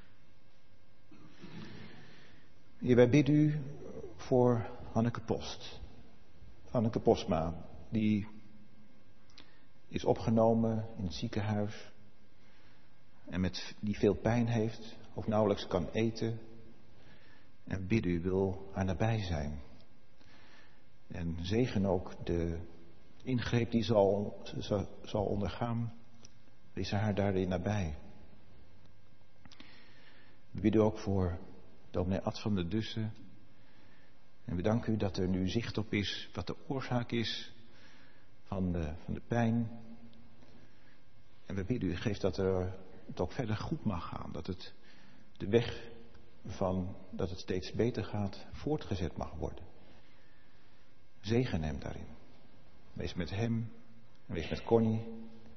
Heer, wij bidden u voor Hanneke Post. Hanneke Postma, die is opgenomen in het ziekenhuis. En die veel pijn heeft, ook nauwelijks kan eten. En bidden u, wil haar nabij zijn. En zegen ook de ingreep die zal ondergaan. Wees haar daarin nabij. We bidden ook voor dominee Ad van der Dussen. En we danken u dat er nu zicht op is wat de oorzaak is van de pijn. En we bidden u, geef dat het ook verder goed mag gaan. Dat het de weg van dat het steeds beter gaat voortgezet mag worden. Zegen hem daarin. Wees met hem en wees met Connie.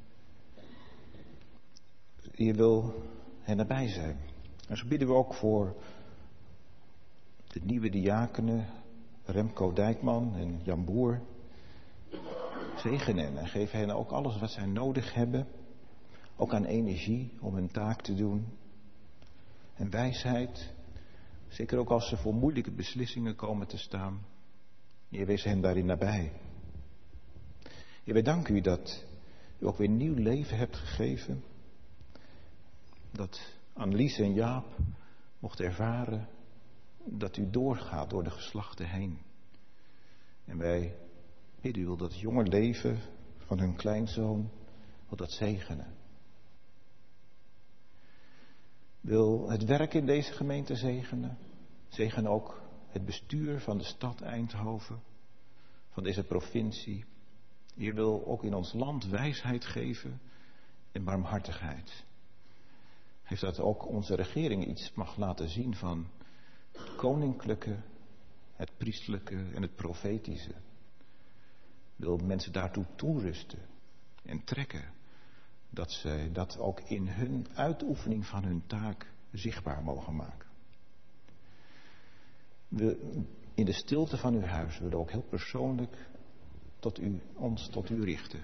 Je wil hen nabij zijn. En zo bidden we ook voor de nieuwe diakenen, Remco Dijkman en Jan Boer. Zegen hen en geef hen ook alles wat zij nodig hebben. Ook aan energie om hun taak te doen. En wijsheid. Zeker ook als ze voor moeilijke beslissingen komen te staan. Heer, wees hen daarin nabij. Heer, wij danken u dat u ook weer nieuw leven hebt gegeven. Dat Annelies en Jaap mochten ervaren dat u doorgaat door de geslachten heen. En wij bidden u, wil dat jonge leven van hun kleinzoon, wil dat zegenen. Wil het werk in deze gemeente zegenen. Zegen ook het bestuur van de stad Eindhoven, van deze provincie. Heer, wil ook in ons land wijsheid geven en barmhartigheid. Geef dat ook onze regering iets mag laten zien van het koninklijke, het priestelijke en het profetische. Wil mensen daartoe toerusten. en trekken. Dat ze dat ook in hun uitoefening van hun taak zichtbaar mogen maken. We in de stilte van uw huis willen ook heel persoonlijk ons tot u richten.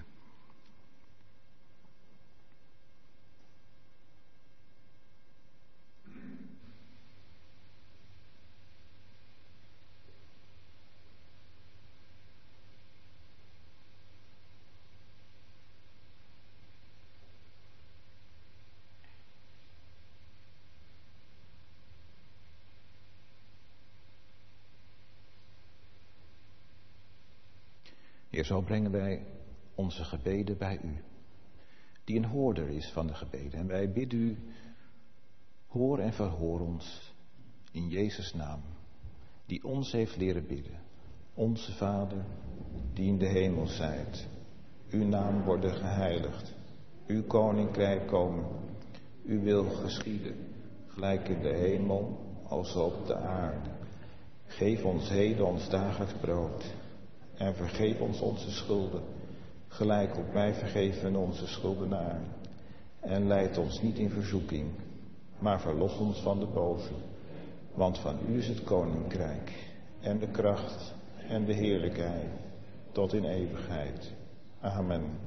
Heer, zo brengen wij onze gebeden bij u, die een hoorder is van de gebeden. En wij bidden u, hoor en verhoor ons in Jezus' naam, die ons heeft leren bidden. Onze Vader, die in de hemel zijt, uw naam worden geheiligd, uw koninkrijk komen, uw wil geschieden, gelijk in de hemel als op de aarde. Geef ons heden ons dagelijks brood. En vergeef ons onze schulden, gelijk ook wij vergeven onze schuldenaren. En leid ons niet in verzoeking, maar verlos ons van de boze. Want van u is het koninkrijk, en de kracht, en de heerlijkheid, tot in eeuwigheid. Amen.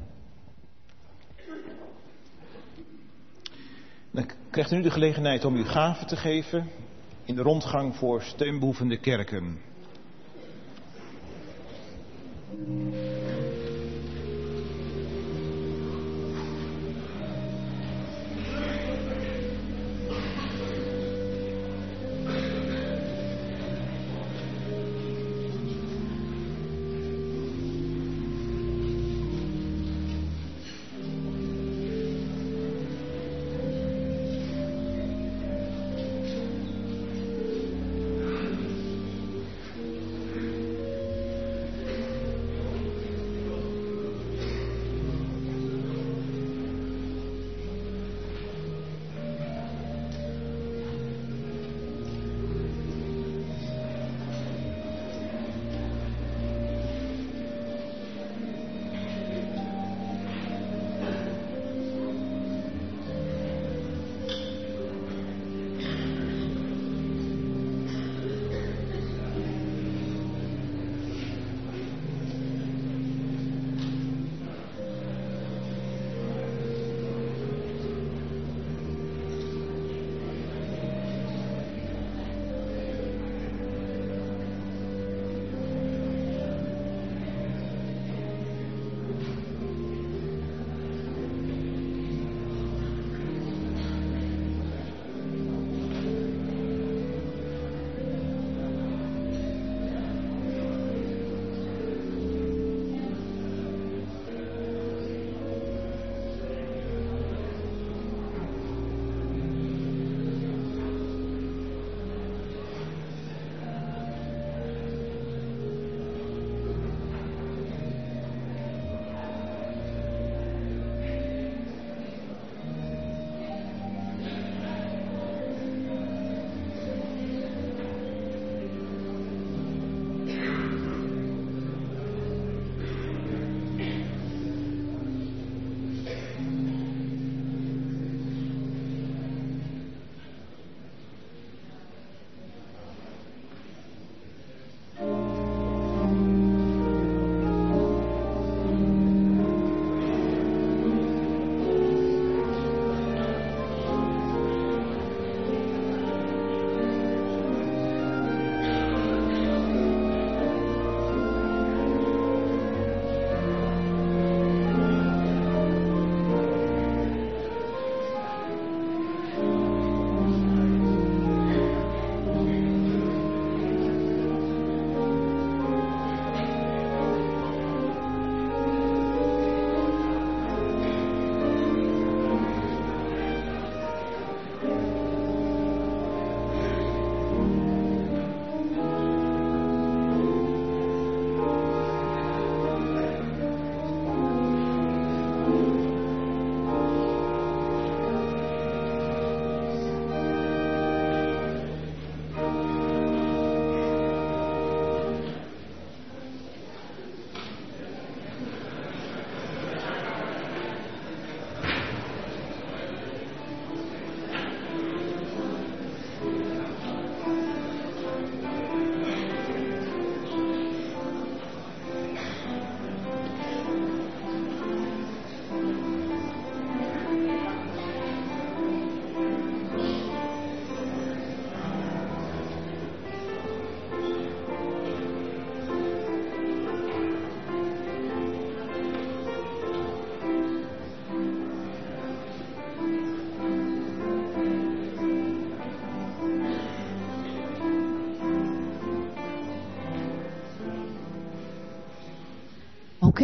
Dan krijgt u nu de gelegenheid om uw gaven te geven in de rondgang voor steunbehoevende kerken.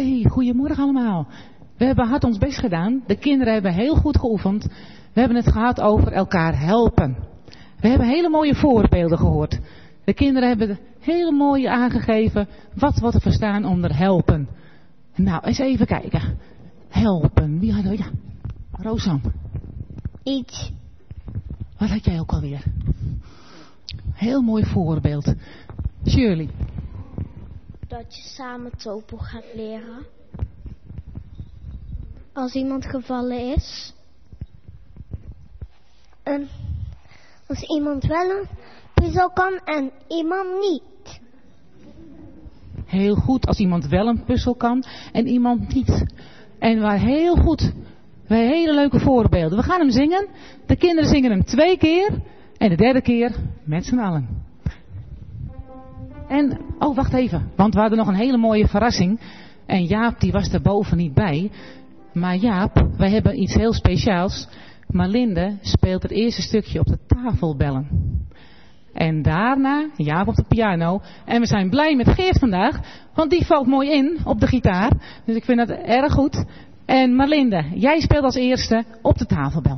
Hey, goedemorgen allemaal. We hebben hard ons best gedaan. De kinderen hebben heel goed geoefend. We hebben het gehad over elkaar helpen. We hebben hele mooie voorbeelden gehoord. De kinderen hebben hele mooie aangegeven wat we verstaan onder helpen. Nou, eens even kijken. Helpen. Wie hadden we? Ja, Rosan. Iets. Wat had jij ook alweer? Heel mooi voorbeeld. Shirley. Dat je samen topo gaat leren. Als iemand gevallen is. En als iemand wel een puzzel kan en iemand niet. Heel goed als iemand wel een puzzel kan en iemand niet. En waar heel goed. Wij hele leuke voorbeelden. We gaan hem zingen. De kinderen zingen hem 2 keer. En de 3e keer met z'n allen. En, oh wacht even. Want we hadden nog een hele mooie verrassing. En Jaap die was er boven niet bij. Maar Jaap, wij hebben iets heel speciaals. Marlinde speelt het eerste stukje op de tafelbellen. En daarna Jaap op de piano. En we zijn blij met Geert vandaag. Want die valt mooi in op de gitaar. Dus ik vind dat erg goed. En Marlinde, jij speelt als eerste op de tafelbel.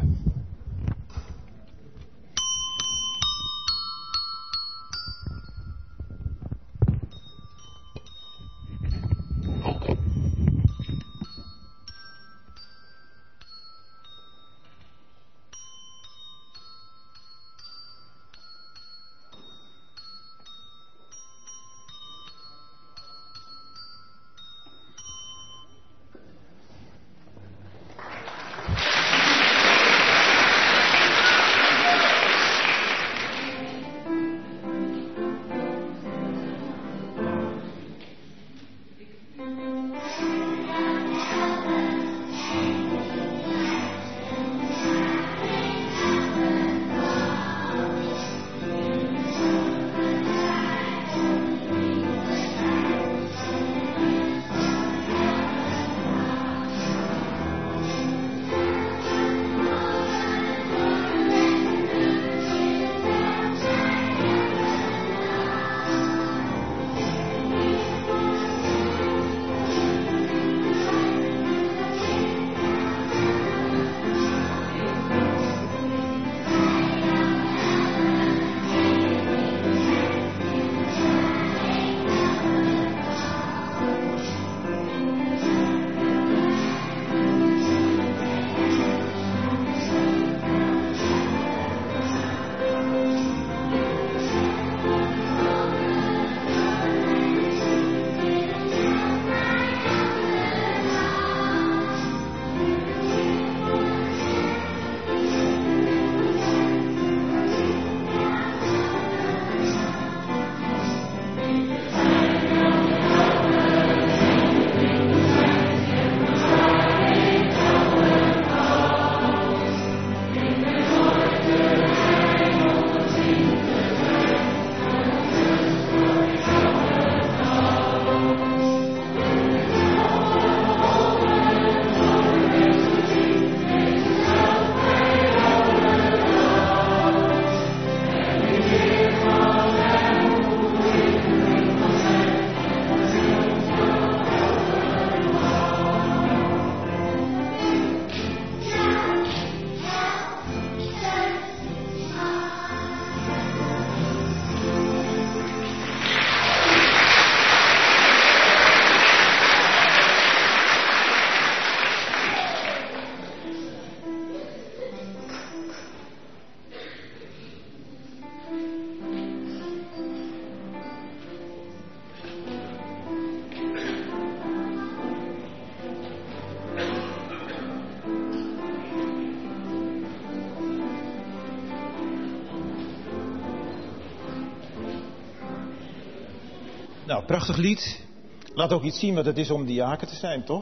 Nou, prachtig lied. Laat ook iets zien wat het is om diaken te zijn, toch?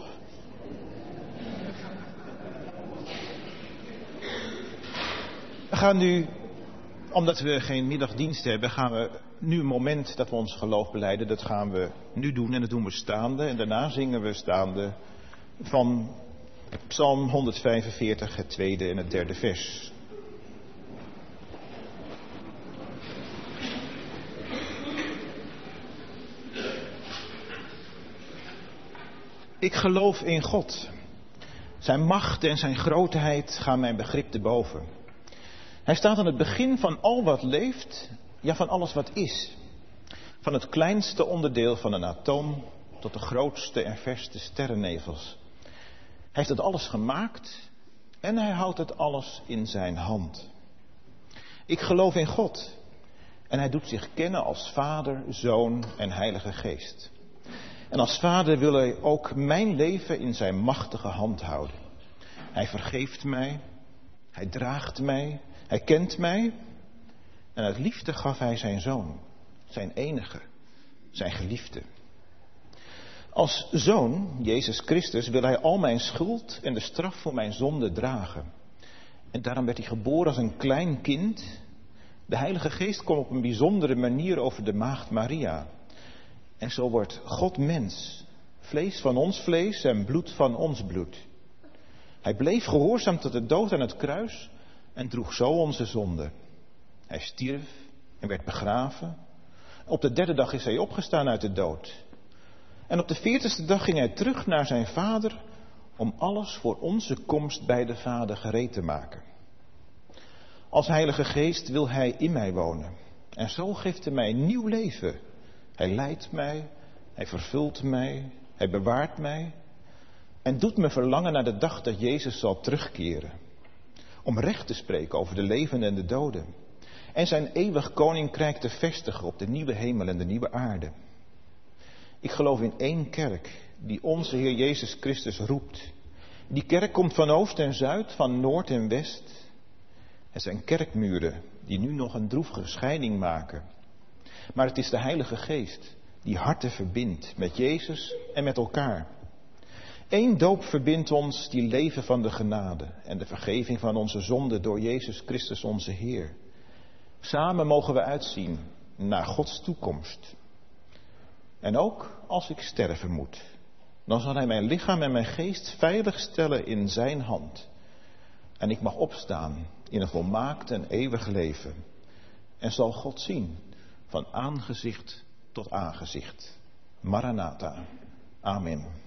We gaan nu, omdat we geen middagdienst hebben, gaan we nu een moment dat we ons geloof belijden, dat gaan we nu doen en dat doen we staande. En daarna zingen we staande van Psalm 145, het 2e en het 3e vers. Ik geloof in God. Zijn macht en zijn grootheid gaan mijn begrip te boven. Hij staat aan het begin van al wat leeft, ja van alles wat is. Van het kleinste onderdeel van een atoom tot de grootste en verste sterrennevels. Hij heeft het alles gemaakt en hij houdt het alles in zijn hand. Ik geloof in God en hij doet zich kennen als Vader, Zoon en Heilige Geest. En als Vader wil hij ook mijn leven in zijn machtige hand houden. Hij vergeeft mij, hij draagt mij, hij kent mij en uit liefde gaf hij zijn Zoon, zijn enige, zijn geliefde. Als Zoon, Jezus Christus, wil hij al mijn schuld en de straf voor mijn zonde dragen. En daarom werd hij geboren als een klein kind. De Heilige Geest kwam op een bijzondere manier over de maagd Maria. En zo wordt God mens, vlees van ons vlees en bloed van ons bloed. Hij bleef gehoorzaam tot de dood aan het kruis en droeg zo onze zonde. Hij stierf en werd begraven. Op de derde dag is hij opgestaan uit de dood. En op de 40ste dag ging hij terug naar zijn Vader om alles voor onze komst bij de Vader gereed te maken. Als Heilige Geest wil hij in mij wonen. En zo geeft hij mij nieuw leven. Hij leidt mij, hij vervult mij, hij bewaart mij. En doet me verlangen naar de dag dat Jezus zal terugkeren. Om recht te spreken over de levenden en de doden. En zijn eeuwig koninkrijk te vestigen op de nieuwe hemel en de nieuwe aarde. Ik geloof in één kerk die onze Heer Jezus Christus roept. Die kerk komt van oost en zuid, van noord en west. Het zijn kerkmuren die nu nog een droevige scheiding maken. Maar het is de Heilige Geest die harten verbindt met Jezus en met elkaar. Eén doop verbindt ons die leven van de genade en de vergeving van onze zonden door Jezus Christus onze Heer. Samen mogen we uitzien naar Gods toekomst. En ook als ik sterven moet, dan zal hij mijn lichaam en mijn geest veilig stellen in zijn hand. En ik mag opstaan in een volmaakt en eeuwig leven. En zal God zien van aangezicht tot aangezicht. Maranatha. Amen.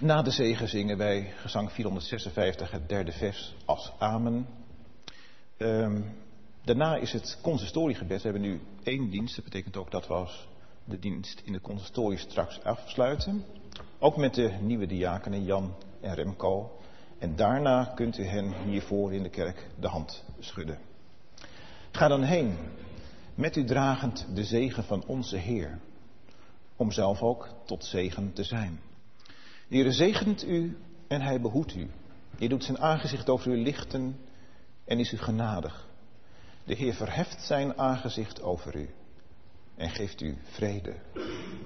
Na de zegen zingen wij gezang 456 het derde vers als amen. Daarna is het consistoriegebed. We hebben nu 1 dienst. Dat betekent ook dat we als de dienst in het consistorie straks afsluiten. Ook met de nieuwe diakenen Jan en Remco. En daarna kunt u hen hiervoor in de kerk de hand schudden. Ga dan heen, met u dragend de zegen van onze Heer. Om zelf ook tot zegen te zijn. De Heer zegent u en hij behoedt u. Hij doet zijn aangezicht over u lichten en is u genadig. De Heer verheft zijn aangezicht over u en geeft u vrede.